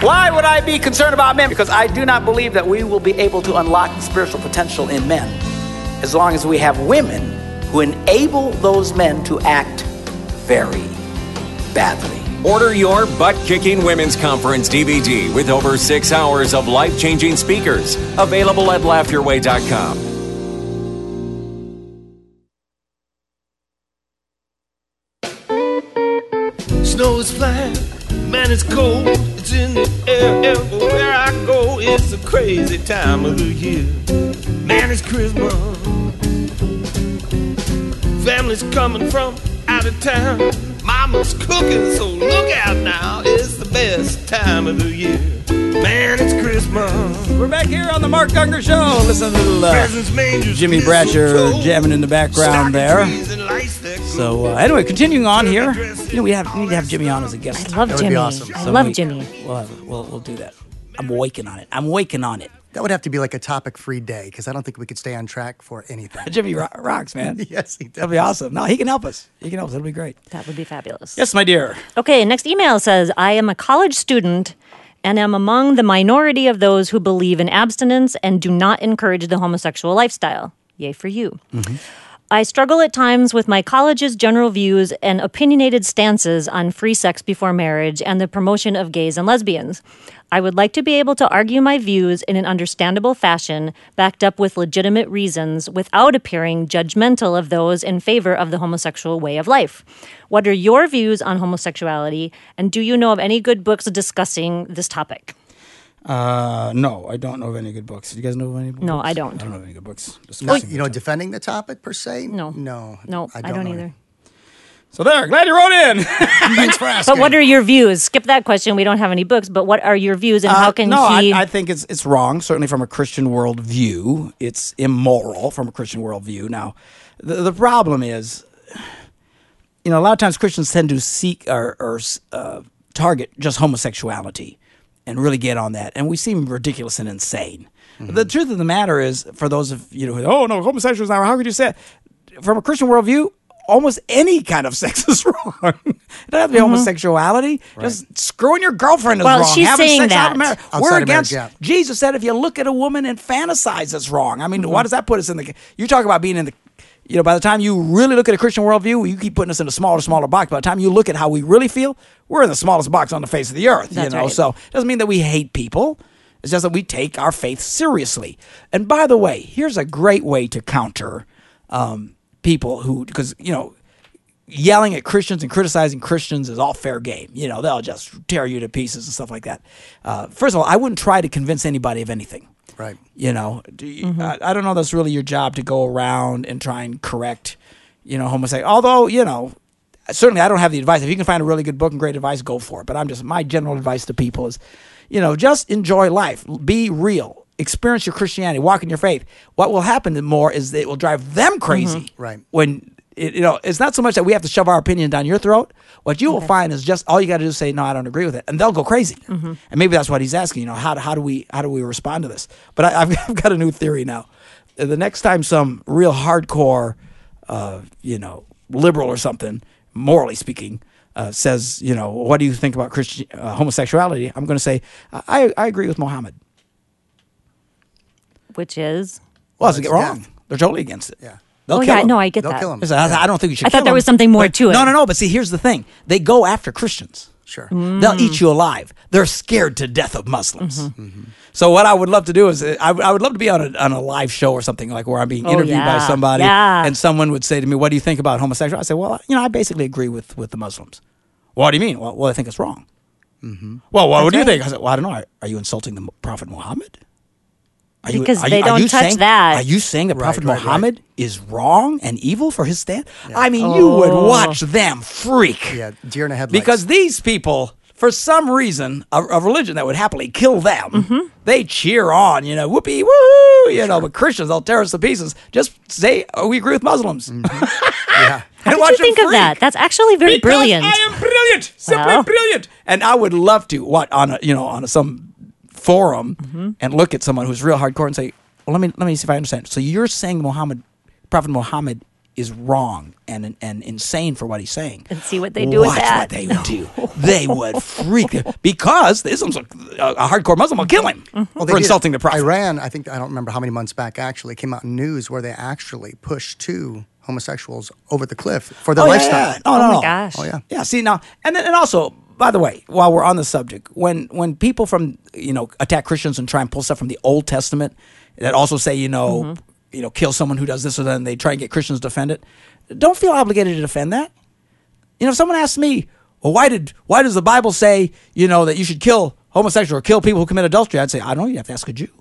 Why would I be concerned about men? Because I do not believe that we will be able to unlock the spiritual potential in men as long as we have women who enable those men to act very badly.
Order your Butt-Kicking Women's Conference DVD with over 6 hours of life-changing speakers. Available at laughyourway.com.
Snow is flying, man, it's cold. It's in the air, everywhere I go. It's a crazy time of the year. Man, it's Christmas. Family's coming from out of town. Mama's cooking, so look out now. It's the best time of the year. Man, it's Christmas.
We're back here on the Mark Gungor Show. Listen to little Jimmy Bratcher jamming in the background there. So anyway, continuing on here. You know, we need to have Jimmy on as a guest.
I love Jimmy.
Awesome.
I love Jimmy.
We'll do that. I'm working on it.
That would have to be like a topic-free day because I don't think we could stay on track for anything.
Jimmy rocks, man.
Yes, he does.
That'll be awesome. No, he can help us. That'll be great.
That would be fabulous.
Yes, my dear.
Okay, next email says, I am a college student and am among the minority of those who believe in abstinence and do not encourage the homosexual lifestyle. Yay for you. Mm-hmm. I struggle at times with my college's general views and opinionated stances on free sex before marriage and the promotion of gays and lesbians. I would like to be able to argue my views in an understandable fashion, backed up with legitimate reasons, without appearing judgmental of those in favor of the homosexual way of life. What are your views on homosexuality, and do you know of any good books discussing this topic?
No, I don't know of any good books. Do you guys know of any books?
No, I don't.
I don't know of any good books.
Defending the topic per se?
No.
No,
I don't either.
So there, glad you wrote in.
Thanks for asking.
But what are your views? Skip that question. We don't have any books, but what are your views, and how can he...
I think it's wrong, certainly from a Christian worldview. It's immoral from a Christian worldview. Now, the problem is, a lot of times Christians tend to seek or target just homosexuality and really get on that. And we seem ridiculous and insane. Mm-hmm. The truth of the matter is, for those of you who, oh no, homosexuals now, how could you say it? From a Christian worldview, almost any kind of sex is wrong. It doesn't have to be homosexuality. Right. Just screwing your girlfriend is wrong.
Well, she's
Having
saying
sex
that.
Out of marriage. We're against. Jesus said, if you look at a woman and fantasize, it's wrong. I mean, why does that put us in the? You talk about being in the. By the time you really look at a Christian worldview, you keep putting us in a smaller box. By the time you look at how we really feel, we're in the smallest box on the face of the earth.
That's right.
So it doesn't mean that we hate people. It's just that we take our faith seriously. And by the way, here's a great way to counter people who, because yelling at Christians and criticizing Christians is all fair game. They'll just tear you to pieces and stuff like that. First of all, I wouldn't try to convince anybody of anything.
Right.
I don't know that's really your job to go around and try and correct, homosexuality. Although, certainly I don't have the advice. If you can find a really good book and great advice, go for it. But my general advice to people is, just enjoy life. Be real. Experience your Christianity. Walk in your faith. What will happen more is that it will drive them crazy.
Right.
When it's not so much that we have to shove our opinion down your throat. What you will find is just all you got to do is say, no, I don't agree with it. And they'll go crazy. Mm-hmm. And maybe that's what he's asking, how do we respond to this? But I've got a new theory now. The next time some real hardcore, liberal or something, morally speaking, says, what do you think about Christian homosexuality? I'm going to say, I agree with Muhammad.
Which is?
Well, it's wrong. They're totally against it.
Yeah.
They'll kill him.
No, I get
They'll
that.
kill him.
I don't think we should.
I thought there was something more to it.
No. But see, here's the thing: they go after Christians.
Sure.
They'll eat you alive. They're scared to death of Muslims.
Mm-hmm.
Mm-hmm.
So what I would love to do is I would love to be on a live show or something like where I'm being interviewed by somebody, and someone would say to me, "What do you think about homosexuality?" I say, "Well, I basically agree with the Muslims." What do you mean? Well, I think it's wrong. Mm-hmm. Well, what do you think? I said, "Well, I don't know. Are you insulting the Prophet Muhammad?"
Because they don't touch that.
Are you saying that Prophet Muhammad is wrong and evil for his stand? Yeah. I mean, you would watch them freak.
Yeah, deer in the headlights.
Because these people, for some reason, a religion that would happily kill them, they cheer on, whoopee, woo, but Christians, they'll tear us to pieces. Just say, we agree with Muslims.
Yeah.
How did you think of that? That's actually very brilliant.
I am brilliant, simply brilliant. And I would love to, on some forum and look at someone who's real hardcore and say, well, let me see if I understand. So you're saying Prophet Muhammad is wrong and insane for what he's saying.
And see what they do with that.
Watch what they would do. They would freak because the Islam's a hardcore Muslim will kill him for insulting the Prophet.
Iran, I don't remember how many months back actually came out in news where they actually pushed 2 homosexuals over the cliff for their lifestyle.
Yeah.
Oh my gosh.
Oh yeah.
Yeah, see now, and also, by the way, while we're on the subject, when people from attack Christians and try and pull stuff from the Old Testament that also say kill someone who does this or that, and they try and get Christians to defend it, don't feel obligated to defend that. If someone asks me, well, why does the Bible say that you should kill homosexuals or kill people who commit adultery? I'd say, I don't know. You have to ask a Jew.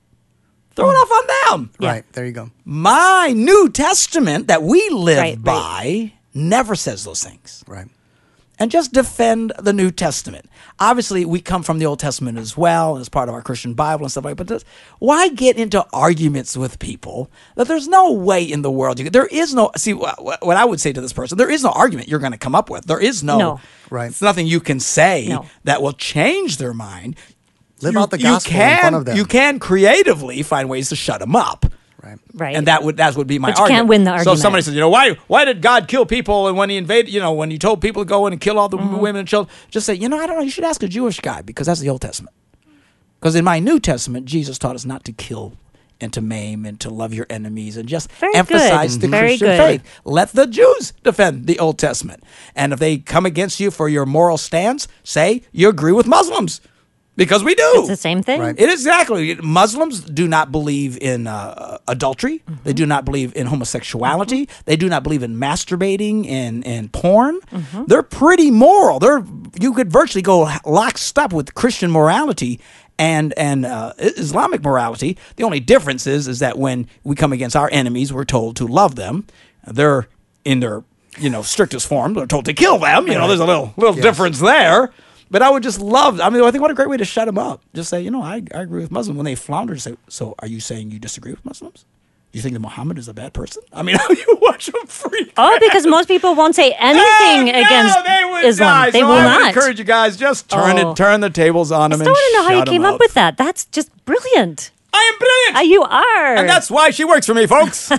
Throw it off on them.
Yeah. Right, there you go.
My New Testament that we live by never says those things.
Right.
And just defend the New Testament. Obviously, we come from the Old Testament as well, as part of our Christian Bible and stuff like that. But why get into arguments with people that there's no way in the world there is no. See, what I would say to this person, there is no argument you're going to come up with. There is no.
Right.
It's nothing you can say that will change their mind.
Live out the gospel in front of them.
You can creatively find ways to shut them up.
Right.
And that would be my
but you
argument.
can't win the argument.
So somebody says, why did God kill people? And when he invaded, when he told people to go in and kill all the women and children, just say, I don't know, you should ask a Jewish guy because that's the Old Testament. Because in my New Testament, Jesus taught us not to kill and to maim and to love your enemies and just emphasize the Christian faith. Let the Jews defend the Old Testament. And if they come against you for your moral stance, say you agree with Muslims. Because we do.
It's the same thing.
Right.
It is exactly. Muslims do not believe in adultery. They do not believe in homosexuality. They do not believe in masturbating and porn. They're pretty moral. You could virtually go lockstep with Christian morality and Islamic morality. The only difference is that when we come against our enemies, we're told to love them. They're in their strictest form. They're told to kill them. There's a little difference there. But I would just love, I think what a great way to shut them up. Just say, I agree with Muslims. When they flounder, say, so are you saying you disagree with Muslims? Do you think that Muhammad is a bad person? You watch them freak.
Oh, because most people won't say anything against Islam. They will
I
not.
would encourage you guys, just turn the tables on them
I
and
still want to know how you came
up
up with that. That's just brilliant.
I am brilliant.
You are.
And that's why she works for me, folks.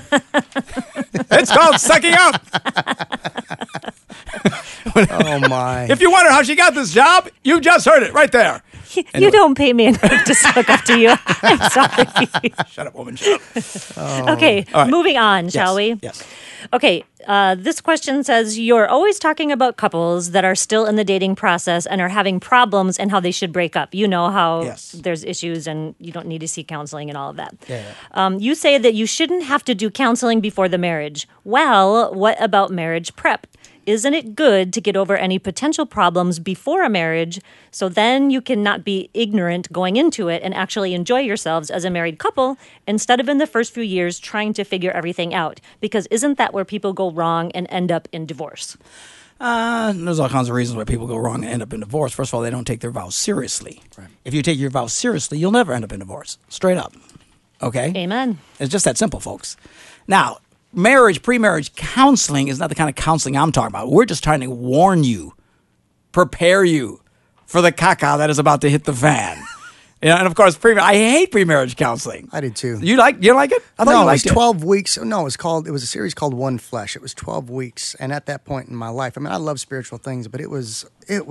It's called sucking up.
Oh, my.
If you wonder how she got this job, you just heard it right there.
You don't pay me enough to suck up to you. I'm sorry.
Shut up, woman. Shut up.
Okay,
All right.
moving on, shall we?
Yes.
Okay, this question says, you're always talking about couples that are still in the dating process and are having problems and how they should break up. You know how there's issues and you don't need to seek counseling and all of that. You say that you shouldn't have to do counseling before the marriage. Well, what about marriage prep? Isn't it good to get over any potential problems before a marriage so then you can not be ignorant going into it and actually enjoy yourselves as a married couple instead of in the first few years trying to figure everything out? Because isn't that where people go wrong and end up in divorce?
There's all kinds of reasons why people go wrong and end up in divorce. First of all, they don't take their vows seriously. Right. If you take your vows seriously, you'll never end up in divorce. Straight up. Okay?
Amen.
It's just that simple, folks. Now, pre-marriage counseling is not the kind of counseling I'm talking about. We're just trying to warn you, prepare you for the caca that is about to hit the fan. And of course, I hate pre-marriage counseling.
I did too.
You like it?
No, it was 12 weeks. No, it was a series called One Flesh. It was 12 weeks. And at that point in my life, I love spiritual things, but it was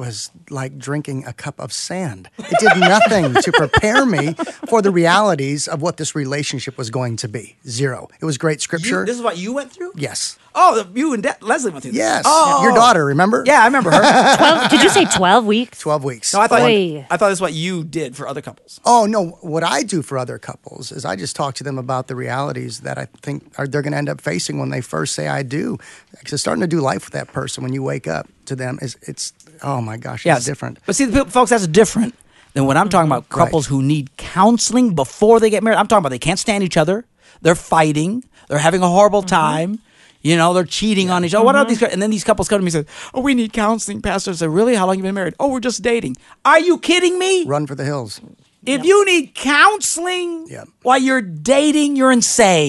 like drinking a cup of sand. It did nothing to prepare me for the realities of what this relationship was going to be. Zero. It was great scripture.
This is what you went through?
Yes.
Oh, you and Leslie went through this.
Yes.
Oh.
Your daughter, remember?
Yeah, I remember her.
Did you say 12 weeks?
12 weeks.
No, I thought that's what you did for other couples.
Oh, no. What I do for other couples is I just talk to them about the realities that I think they're going to end up facing when they first say I do. Because starting to do life with that person when you wake up to them, it's oh my gosh, it's different.
But see, folks, that's different than what I'm talking about. Couples who need counseling before they get married. I'm talking about they can't stand each other. They're fighting. They're having a horrible time. They're cheating on each other. What are these? And then these couples come to me and say, "Oh, we need counseling." Pastor said, "Really? How long have you been married?" "Oh, we're just dating." Are you kidding me?
Run for the hills.
If you need counseling while you're dating, you're insane.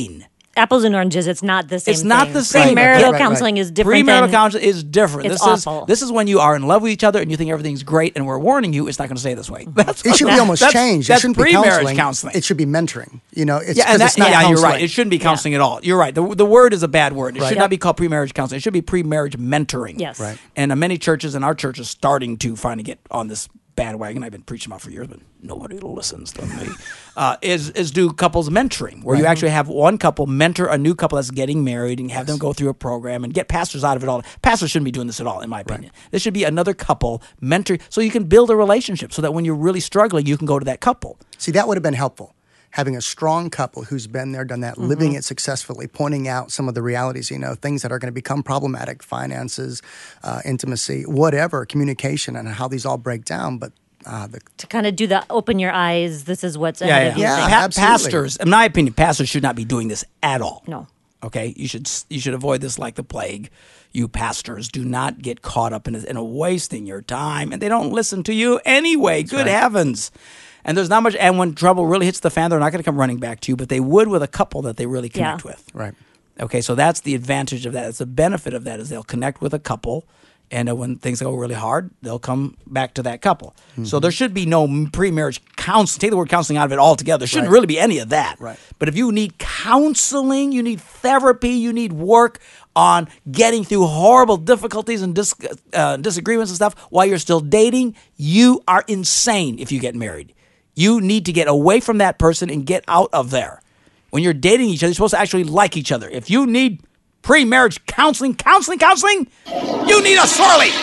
apples and oranges. It's not the same.
It's not
thing.
the same.
Premarital counseling is different.
Premarital
than,
counseling is different.
It's awful.
This is when you are in love with each other and you think everything's great, and we're warning you it's not going to stay this way.
It should be almost changed. It
That's
shouldn't be
pre-marriage
counseling. It should be mentoring. It's
and
it's not
you're
counseling.
right. It shouldn't be counseling at all. You're right. The word is a bad word. It
Right.
should not be called pre-marriage counseling. It should be pre-marriage mentoring.
Yes.
Right.
And many churches, and our church is starting to finally get on this bandwagon. I've been preaching about for years, but nobody listens to me. Is do couples mentoring, where you actually have one couple mentor a new couple that's getting married and have them go through a program and get pastors out of it all. Pastors shouldn't be doing this at all, in my opinion. There should be another couple mentor, so you can build a relationship, so that when you're really struggling, you can go to that couple.
See, that would have been helpful. Having a strong couple who's been there, done that,
Mm-hmm.
living it successfully, pointing out some of the realities, things that are going to become problematic, finances, intimacy, whatever, communication, and how these all break down. But
to kind of do the open your eyes. This is what's ahead of you.
Yeah,
thing.
absolutely.
Pastors, in my opinion, pastors should not be doing this at all.
No.
Okay, you should avoid this like the plague. You pastors do not get caught up in a wasting your time, and they don't listen to you anyway. Good heavens! And there's not much. And when trouble really hits the fan, they're not going to come running back to you, but they would with a couple that they really connect with.
Right.
Okay, so that's the advantage of that. It's the benefit of that is they'll connect with a couple, and when things go really hard, they'll come back to that couple. So there should be no pre-marriage counseling. Take the word counseling out of it altogether. There shouldn't really be any of that.
Right.
But if you need counseling, you need therapy, you need work on getting through horrible difficulties and disagreements and stuff while you're still dating, you are insane if you get married. You need to get away from that person and get out of there. When you're dating each other, you're supposed to actually like each other. If you need pre-marriage counseling, you need a swirly.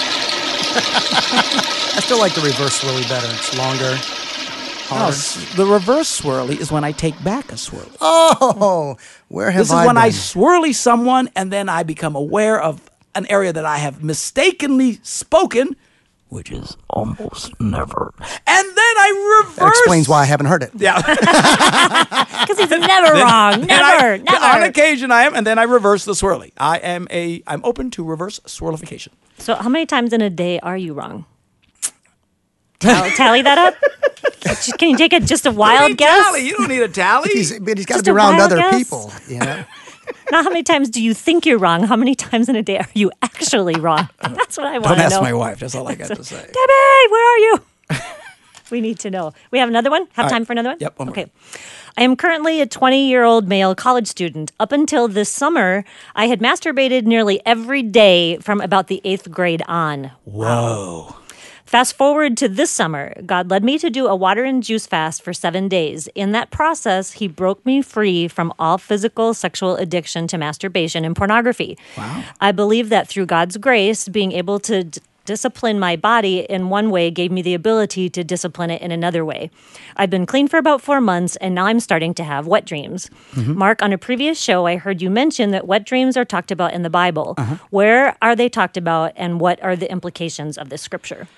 I still like the reverse swirly better. It's longer, harder.
The reverse swirly is when I take back a swirly.
Oh, where have
This is
I
when
been?
I swirly someone and then I become aware of an area that I have mistakenly spoken, which is almost never. And then I reverse.
That explains why I haven't heard it.
Yeah.
Because he's never wrong. Never.
On occasion I am, and then I reverse the swirly. I'm open to reverse swirlification.
So how many times in a day are you wrong? Tally that up? Can you take just a wild guess?
Tally. You don't need a tally.
But he's got to
Just
be
a
around
wild
other
guess?
people,
Not how many times do you think you're wrong? How many times in a day are you actually wrong? That's what I want
Don't
to
ask
know.
my wife. That's all I got to say.
Debbie, where are you? We need to know. We have another one? Have time for another one?
Yep, one more.
Okay. I am currently a 20-year-old male college student. Up until this summer, I had masturbated nearly every day from about the 8th grade on.
Whoa.
Fast forward to this summer, God led me to do a water and juice fast for 7 days. In that process, he broke me free from all physical sexual addiction to masturbation and pornography.
Wow.
I believe that through God's grace, being able to discipline my body in one way gave me the ability to discipline it in another way. I've been clean for about 4 months, and now I'm starting to have wet dreams. Mark, on a previous show, I heard you mention that wet dreams are talked about in the Bible. Where are they talked about, and what are the implications of this scripture?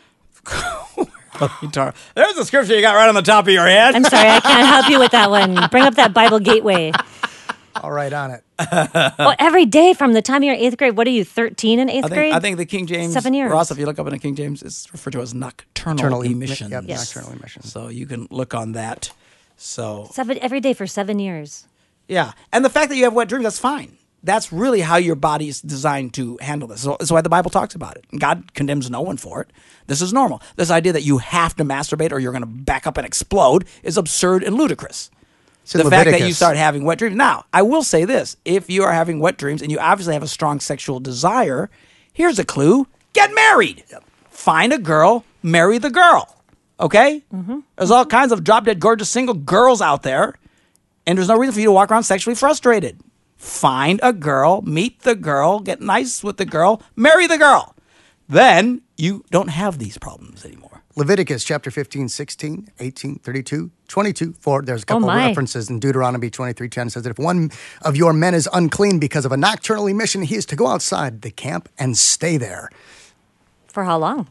There's a scripture you got right on the top of your head.
I'm sorry, I can't help you with that one. Bring up that Bible Gateway.
All right, on it.
Oh, every day from the time you're in 8th grade. What are you, 13 in 8th grade?
I think the King James,
7 years.
Ross, if you look up in the King James, it's referred to as nocturnal emissions.
Yep, nocturnal emissions.
So you can look on that. So
Every day for 7 years.
yeah, and the fact that you have wet dreams, that's fine. That's really how your body is designed to handle this. So that's why the Bible talks about it. God condemns no one for it. This is normal. This idea that you have to masturbate or you're going to back up and explode is absurd and ludicrous.
It's in
The fact that you
Leviticus.
start having wet dreams. Now, I will say this. If you are having wet dreams and you obviously have a strong sexual desire, here's a clue. Get married. Find a girl, marry the girl. Okay? There's all kinds of drop-dead gorgeous single girls out there, and there's no reason for you to walk around sexually frustrated. Find a girl, meet the girl, get nice with the girl, marry the girl. Then you don't have these problems anymore.
Leviticus chapter 15, 16, 18, 32, 22, 4. There's a couple of
my.
references in Deuteronomy 23:10 says that if one of your men is unclean because of a nocturnal emission, he is to go outside the camp and stay there.
For how long?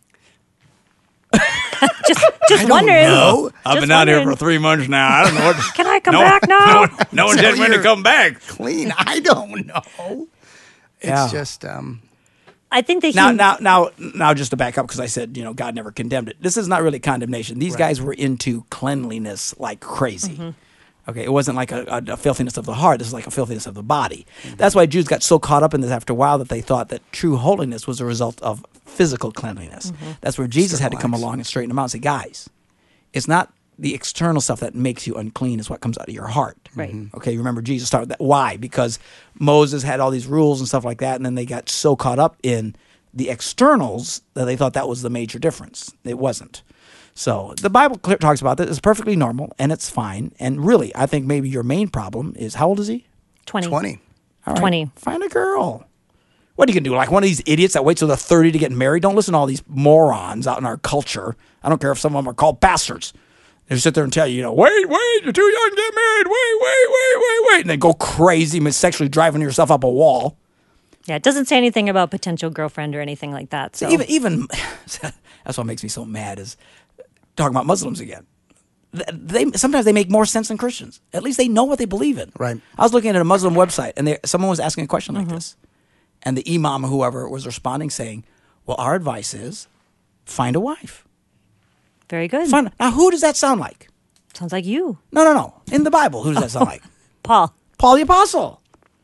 just wondering.
know.
I've
Just
been out here
wondering.
for 3 months now. I don't know what.
Can I come back now?
No one
So
said when to
you're-
come back.
Clean? I don't know.
Yeah.
It's just,
I think that
Now, just to back up, because I said, God never condemned it. This is not really condemnation. These guys were into cleanliness like crazy. Okay, it wasn't like a filthiness of the heart. This is like a filthiness of the body. That's why Jews got so caught up in this after a while that they thought that true holiness was a result of physical cleanliness. That's where Jesus had to come along and straighten them out and say, guys, it's not the external stuff that makes you unclean, it's what comes out of your heart.
Right.
Okay, you remember Jesus started that. Why? Because Moses had all these rules and stuff like that, and then they got so caught up in the externals that they thought that was the major difference. It wasn't. So the Bible talks about that. It's perfectly normal, and it's fine. And really, I think maybe your main problem is, how old is he?
20.
20.
All right.
20.
Find a girl. What are you going to do? Like one of these idiots that waits till they're 30 to get married? Don't listen to all these morons out in our culture. I don't care if some of them are called bastards. They sit there and tell you, wait, you're too young to get married. Wait. And they go crazy, sexually driving yourself up a wall.
Yeah, it doesn't say anything about potential girlfriend or anything like that. So
Even that's what makes me so mad is talking about Muslims again. Sometimes they make more sense than Christians. At least they know what they believe in.
Right.
I was looking at a Muslim website, and someone was asking a question like this. And the imam, whoever, was responding saying, well, our advice is find a wife.
very good.
Now, who does that sound like?
Sounds like you.
No. In the Bible, who does that sound like?
Paul.
Paul the Apostle.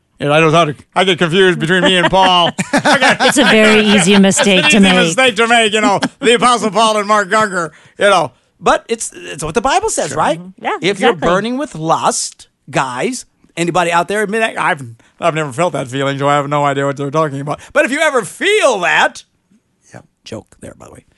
I get confused between me and Paul.
It's a very easy mistake to make.
The Apostle Paul and Mark Gungor, But it's what the Bible says, right?
Yeah,
If you're
exactly.
burning with lust, guys, anybody out there admit that? I've never felt that feeling, so I have no idea what they're talking about. But if you ever feel that, joke there, by the way.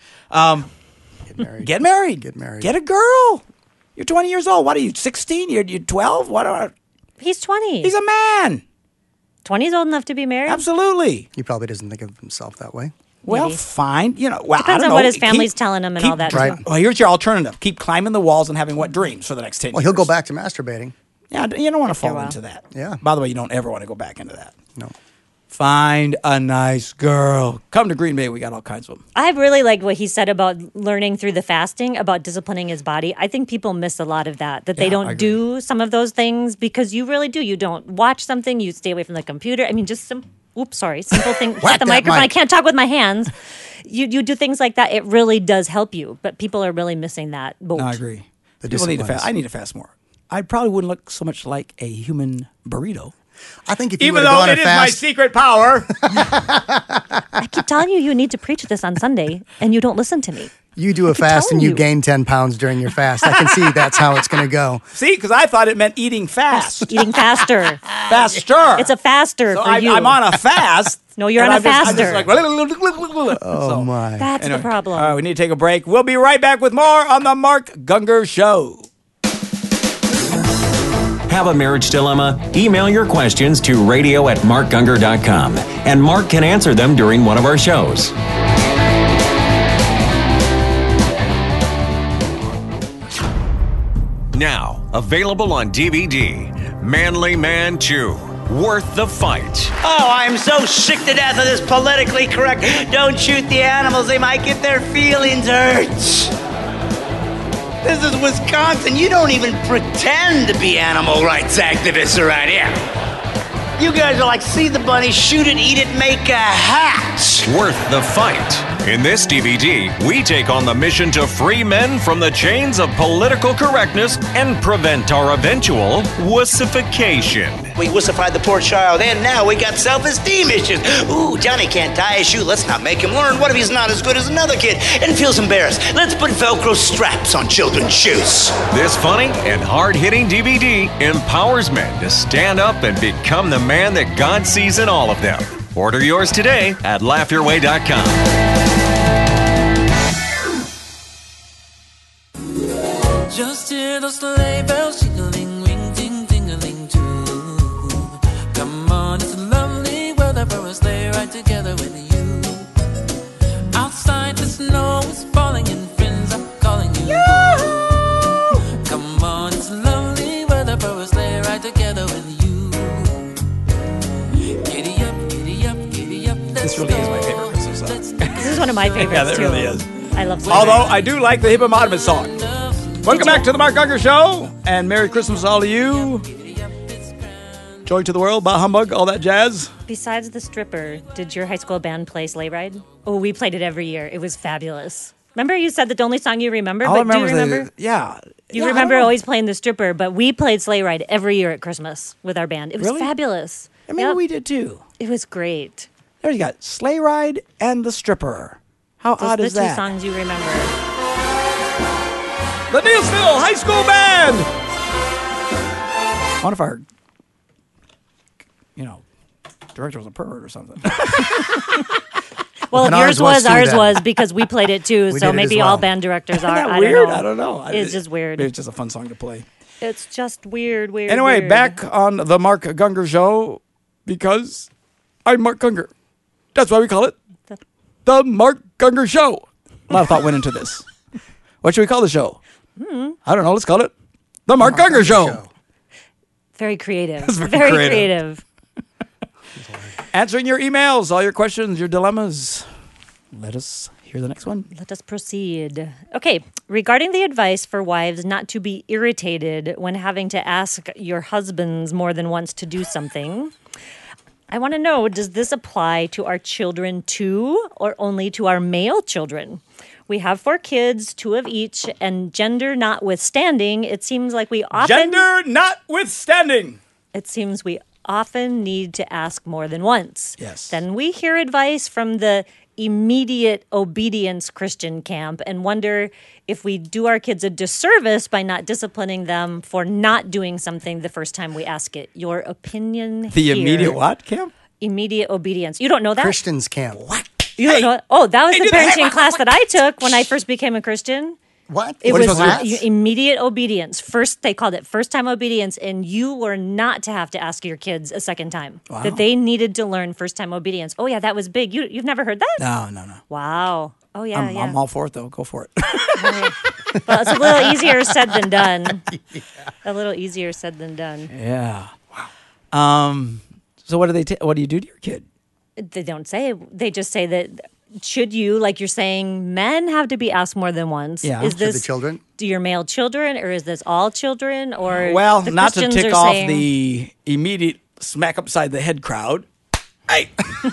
Get married. Get a girl. You're 20 years old. What are you, 16? You're 12?
He's 20.
He's a man.
20 is old enough to be married?
Absolutely.
He probably doesn't think of himself that way.
Well,
Maybe.
fine. Well,
Depends
I don't
on
know.
what his family's telling him and all that.
right.
Too.
Well, here's your alternative. Keep climbing the walls and having wet dreams for the next 10 years.
Well, he'll go back to masturbating.
Yeah, you don't want to
After a
fall
while.
into that.
Yeah.
By the way, you don't ever want to go back into that.
No.
Find a nice girl. Come to Green Bay. We got all kinds of them.
I really like what he said about learning through the fasting, about disciplining his body. I think people miss a lot of that they
I
don't
agree.
do some of those things because you really do. You don't watch something, you stay away from the computer. I mean, just simple thing. Hit the
that
microphone.
mic.
I can't talk with my hands. You do things like that. It really does help you, but people are really missing that boat.
No, I agree.
The
People need to
disciplines.
fast. I need to fast more. I probably wouldn't look so much like a human burrito.
I think if you would have gone a fast,
secret power.
I keep telling you need to preach this on Sunday, and you don't listen to me.
you do a fast and
telling
you
you.
gain 10 pounds during your fast. I can see that's how it's going to go.
See, because I thought it meant eating fast.
Eating faster.
Faster.
It's a faster
So
for you.
I'm on a fast.
No, you're
and
on a
I'm just
faster.
like,
Oh, my.
That's
Anyway,
the problem.
All right, we need to take a break. We'll be right back with more on the Mark Gungor Show.
Have a marriage dilemma? Email your questions to radio@markgungor.com, and Mark can answer them during one of our shows.
Now, available on DVD, Manly Man 2, Worth the Fight.
Oh, I'm so sick to death of this politically correct. Don't shoot the animals, they might get their feelings hurt. This is Wisconsin. You don't even pretend to be animal rights activists around here. You guys are like, see the bunny, shoot it, eat it, make a hat.
Worth the Fight. In this DVD, we take on the mission to free men from the chains of political correctness and prevent our eventual wussification.
We wussified the poor child, and now we got self-esteem issues. Ooh, Johnny can't tie his shoe. Let's not make him learn. What if he's not as good as another kid and feels embarrassed? Let's put Velcro straps on children's shoes.
This funny and hard-hitting DVD empowers men to stand up and become the man that God sees in all of them. Order yours today at laughyourway.com.
Just hear the sleigh bells jingling, ring, ting, tingling too. Come on, it's lovely weather for a sleigh ride together with you. Outside the snow is falling and friends are calling you. Come on, it's lovely weather for a sleigh ride together with you. Giddy up, giddy up, giddy up.
This really is my favorite Christmas song.
This is one of my favorites,
Yeah, that
too.
really is.
I love sleigh
Although
rides.
I do like the Hippopotamus song. Welcome back to the Mark Gungor Show, and Merry Christmas to all of you. Joy to the world, bah humbug, all that jazz.
Besides the stripper, did your high school band play Sleigh Ride? Oh, we played it every year. It was fabulous. Remember you said that the only song you remember,
All
but
I remember
do you
is
remember?
yeah,
You
Yeah, I
remember
don't know.
always playing the stripper, but we played Sleigh Ride every year at Christmas with our band. It was
Really?
fabulous.
I mean,
Yep.
we did too.
It was great.
There you got Sleigh Ride and the Stripper. How
Those
odd
are
is
the two
that?
songs you remember.
The Neilsville High School Band. I wonder if our, director was a pervert or something.
Well,
And
if yours
ours was
was,
too,
ours
then.
was because we played it too.
We
So
did it
maybe
as
all
well.
band directors are.
Isn't that
I
weird?
don't know.
I don't know.
It's just weird.
Maybe it's just a fun song to play.
It's just weird.
Anyway,
weird.
back on the Mark Gungor Show because I'm Mark Gungor. That's why we call it the Mark Gungor Show. A lot of thought went into this. What should we call the show? I don't know. Let's call it the Mark Gungor Show.
Very creative.
That's very
Very
creative.
creative.
Answering your emails, all your questions, your dilemmas. Let us hear the next one.
Let us proceed. Okay, regarding the advice for wives not to be irritated when having to ask your husbands more than once to do something, I want to know, does this apply to our children too, or only to our male children? We have 4 kids, 2 of each, and gender notwithstanding, it seems like we often...
Gender notwithstanding.
It seems we often need to ask more than once.
Yes.
Then we hear advice from the immediate obedience Christian camp and wonder if we do our kids a disservice by not disciplining them for not doing something the first time we ask it. Your opinion
The
here.
immediate what, Cam?
Immediate obedience. You don't know that?
Christians camp.
What?
You don't know? Oh, that was
Hey,
the
do they-
parenting class that I took when I first became a Christian.
What?
It
What
was
is that?
immediate obedience. First, they called it first time obedience, and you were not to have to ask your kids a second time.
Wow.
That they needed to learn first time obedience. Oh yeah, that was big. You've never heard that?
No.
Wow. Oh yeah,
I'm all for it, though. Go for it.
Well, it's a little easier said than done. A little easier said than done.
Yeah. Wow. So what do what do you do to your kid?
They don't say. They just say that. Should you, like you're saying, men have to be asked more than once?
Yeah.
Is
To
this
the children?
Do your male children, or is this all children? Or
Well,
the
not to
Christians
tick
are
off
saying-
the immediate smack upside the head crowd. Hey.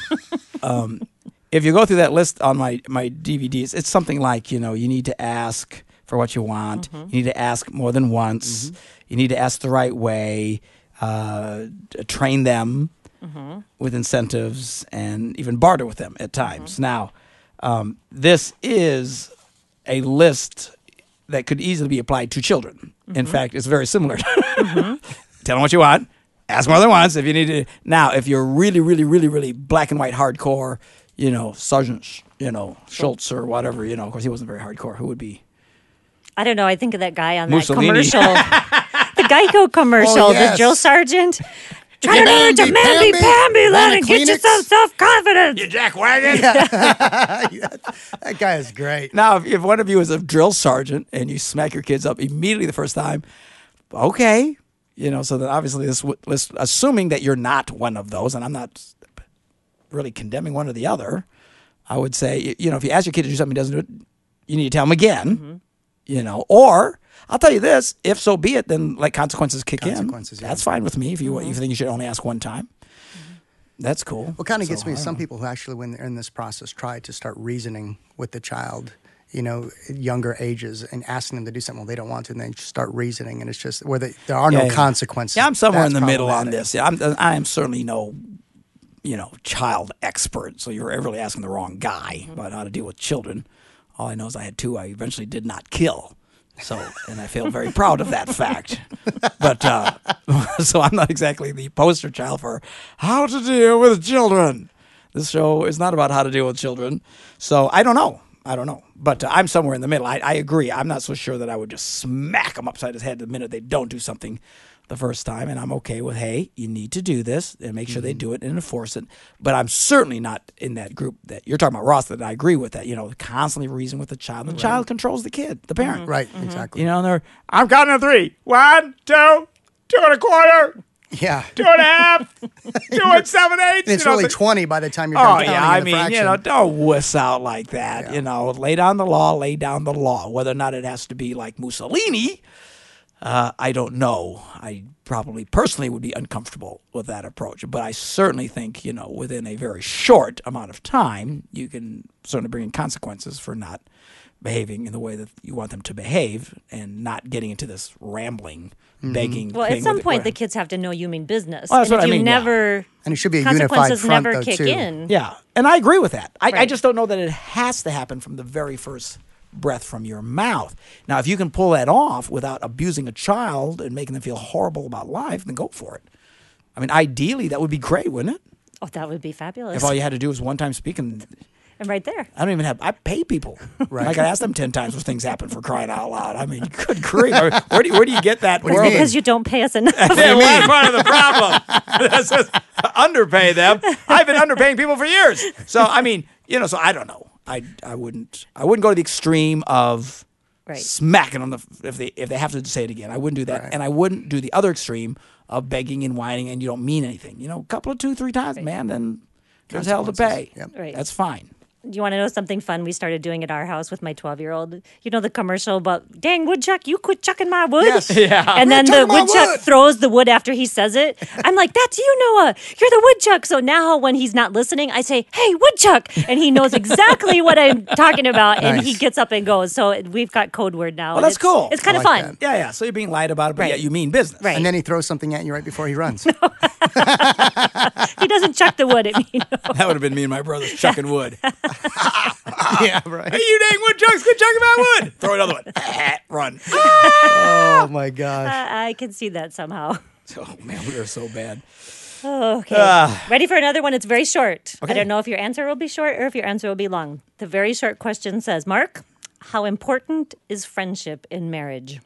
If you go through that list on my DVDs, it's something like, you need to ask for what you want.
Mm-hmm.
You need to ask more than once. You need to ask the right way. Train them with incentives and even barter with them at times. Now, this is a list that could easily be applied to children. In fact, it's very similar. Tell them what you want. Ask more than once if you need to. Now, if you're really, really, really, really black and white hardcore, Sergeant, Schultz or whatever, of course he wasn't very hardcore. Who would be?
I don't know. I think of that guy on
Mussolini.
that commercial, the Geico commercial,
Oh, yes.
the drill sergeant. I don't know,
Demanding
demanding Pamby,
Want a
Lennon, get
Kleenex?
yourself self-confidence.
You jack wagon.
That guy is great.
Now, if one of you is a drill sergeant and you smack your kids up immediately the first time, okay, so then obviously this assuming that you're not one of those, and I'm not really condemning one or the other, I would say, if you ask your kid to do something he doesn't do it, you need to tell him again, or I'll tell you this, if so be it, then consequences kick in.
Yeah.
That's fine with me if you think you should only ask one time. That's cool.
What kind of gets
So,
me
I
is
don't
some
know.
people who actually, when they're in this process, try to start reasoning with the child, at younger ages and asking them to do something well, they don't want to, and then just start reasoning, and it's just where there are no consequences.
Yeah, I'm somewhere
That's
in the middle on
problematic.
this. Yeah, I am certainly no, child expert. So you're really asking the wrong guy about how to deal with children. All I know is I had 2 I eventually did not kill. So, and I feel very proud of that fact. But, so I'm not exactly the poster child for how to deal with children. This show is not about how to deal with children. So I don't know. But I'm somewhere in the middle. I agree. I'm not so sure that I would just smack them upside his head the minute they don't do something the first time. And I'm okay with, hey, you need to do this and make sure they do it and enforce it. But I'm certainly not in that group that you're talking about, Ross, that I agree with that, constantly reason with the child. The child controls the kid, the parent.
Right, exactly.
And they're, I'm counting to 3. 1, 2, 2.25.
Yeah.
2.5, 2 7/8.
And it's really 20 by the time you're done
Oh,
counting
yeah.
in the fraction.
Don't wuss out like that. Lay down the law. Whether or not it has to be like Mussolini, I don't know. I probably personally would be uncomfortable with that approach. But I certainly think, within a very short amount of time, you can certainly bring in consequences for not behaving in the way that you want them to behave and not getting into this rambling, begging
Well,
thing
at some
with-
point,
right.
the kids have to know you mean business.
Well, that's
and
what
if
I
you
mean, yeah.
never,
And it should be a unified
consequences
front,
never
though,
kick
too.
in.
Yeah, and I agree with that. I
Right.
just don't know that it has to happen from the very first breath from your mouth. Now, if you can pull that off without abusing a child and making them feel horrible about life, then go for it. I mean, ideally, that would be great, wouldn't it?
Oh, that would be fabulous.
If all you had to do was one time speak, and
and right there.
I don't even have. I pay people.
Right.
I could ask them 10 times when things happen for crying out loud. I mean, good grief. Where do you get that?
do you
world?
mean?
Because you don't pay us enough.
Yeah, well, that's part of the problem. That's just underpay them. I've been underpaying people for years. So I mean, so I don't know. I wouldn't go to the extreme of
Right.
smacking them if they have to say it again. I wouldn't do that,
Right.
and I wouldn't do the other extreme of begging and whining and you don't mean anything. A couple of 2-3 times, man, then there's hell to pay.
Yep.
Right.
That's fine.
Do you want to know something fun we started doing at our house with my 12-year-old? You know the commercial about, dang, woodchuck, you quit chucking my wood?
Yes.
Yeah.
And then the
chucking my
woodchuck
wood.
throws the wood after he says it. I'm like, that's you, Noah. You're the woodchuck. So now when he's not listening, I say, hey, woodchuck. And he knows exactly what I'm talking about. And he
Nice.
gets up and goes. So we've got code word now.
Well,
and
that's
it's-
cool.
It's kind
I
of
like
fun.
that.
Yeah. So you're being lied about it, but
Right.
yet you mean business.
Right.
And then he throws something at you right before he runs.
He doesn't chuck the wood at me. No.
That would have been me and my brothers chucking wood.
Yeah, right.
Hey, you dang woodchucks, quit chucking my wood. Throw another one. Run.
Oh my gosh.
I can see that somehow.
Oh, man, we are so bad.
Okay. Ready for another one? It's very short.
Okay.
I don't know if your answer will be short or if your answer will be long. The very short question says, Mark, how important is friendship in marriage?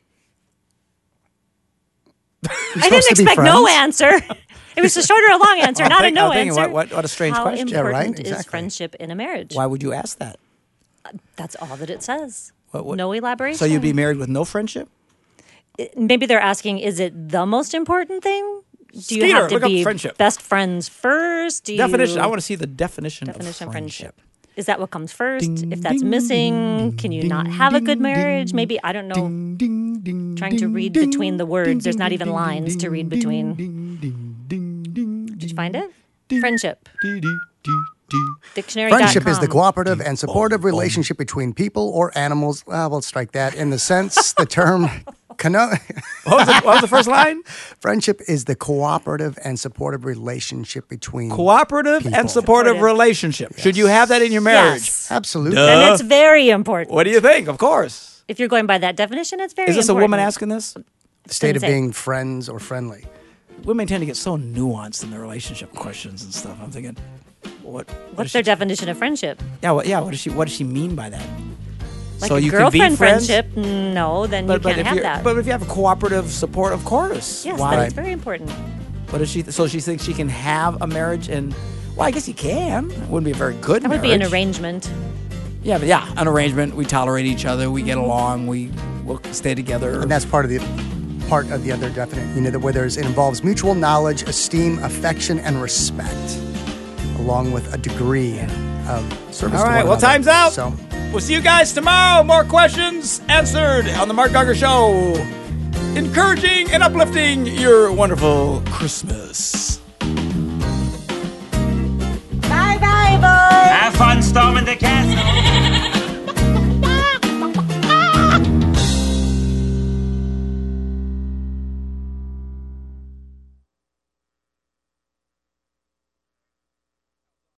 I didn't
supposed to be
expect no
friends?
answer. It was a short or a long answer, not a no
I'm thinking,
answer.
what a strange
how
question.
Yeah, right?
important is
Exactly.
friendship in a marriage?
Why would you ask that?
That's all that it says.
What-
No elaboration.
So you'd be married with no friendship?
Maybe they're asking, is it the most important thing? Do you
Skeeter,
have to
look up
be
friendship.
best friends first? Do
Definition.
You...
I want to see the definition
Definition
of
of
friendship.
friendship. Is that what comes first?
Ding,
If that's
ding,
missing, can you not have a good marriage? Maybe, I don't know.
Ding, ding, ding,
Trying to
ding,
read
ding,
between the words.
ding,
There's not
ding,
even
ding,
lines
ding,
to read
ding,
between.
ding, ding, ding, ding,
Did you find it?
ding,
Friendship.
ding, ding, ding, ding.
Dictionary.com.
Friendship is the cooperative and supportive relationship between people or animals. We'll strike that. In the sense, the term
What was the first line?
friendship is the cooperative and supportive relationship between
Cooperative
people.
and supportive relationship. Should you have that in your marriage?
Yes.
Absolutely.
And it's very important.
What do you think? Of course.
If you're going by that definition, it's very
Is this
important.
a woman asking this?
The state of
Didn't say.
being friends or friendly.
Women tend to get so nuanced in their relationship questions and stuff. I'm thinking, what
What's their definition of friendship?
What does she mean by that?
Like
so
a
you can be
girlfriend
friends?
friendship? No, then you can't
if
have
you're-
that.
But if you have a cooperative support, of course.
Yes,
Why?
that's very important.
But is she? So she thinks she can have a marriage, and well, I guess you can. It wouldn't be a very good.
That would
marriage.
be an arrangement.
Yeah, but yeah, an arrangement. We tolerate each other. We get along. We'll stay together.
And that's part of the other definite, where it involves mutual knowledge, esteem, affection, and respect, along with a degree of service.
All
to
right.
one
Well,
another.
time's out.
So,
We'll see you guys tomorrow. More questions answered on the Mark Gungor Show. Encouraging and uplifting your wonderful Christmas.
Bye-bye, boys.
Have fun storming the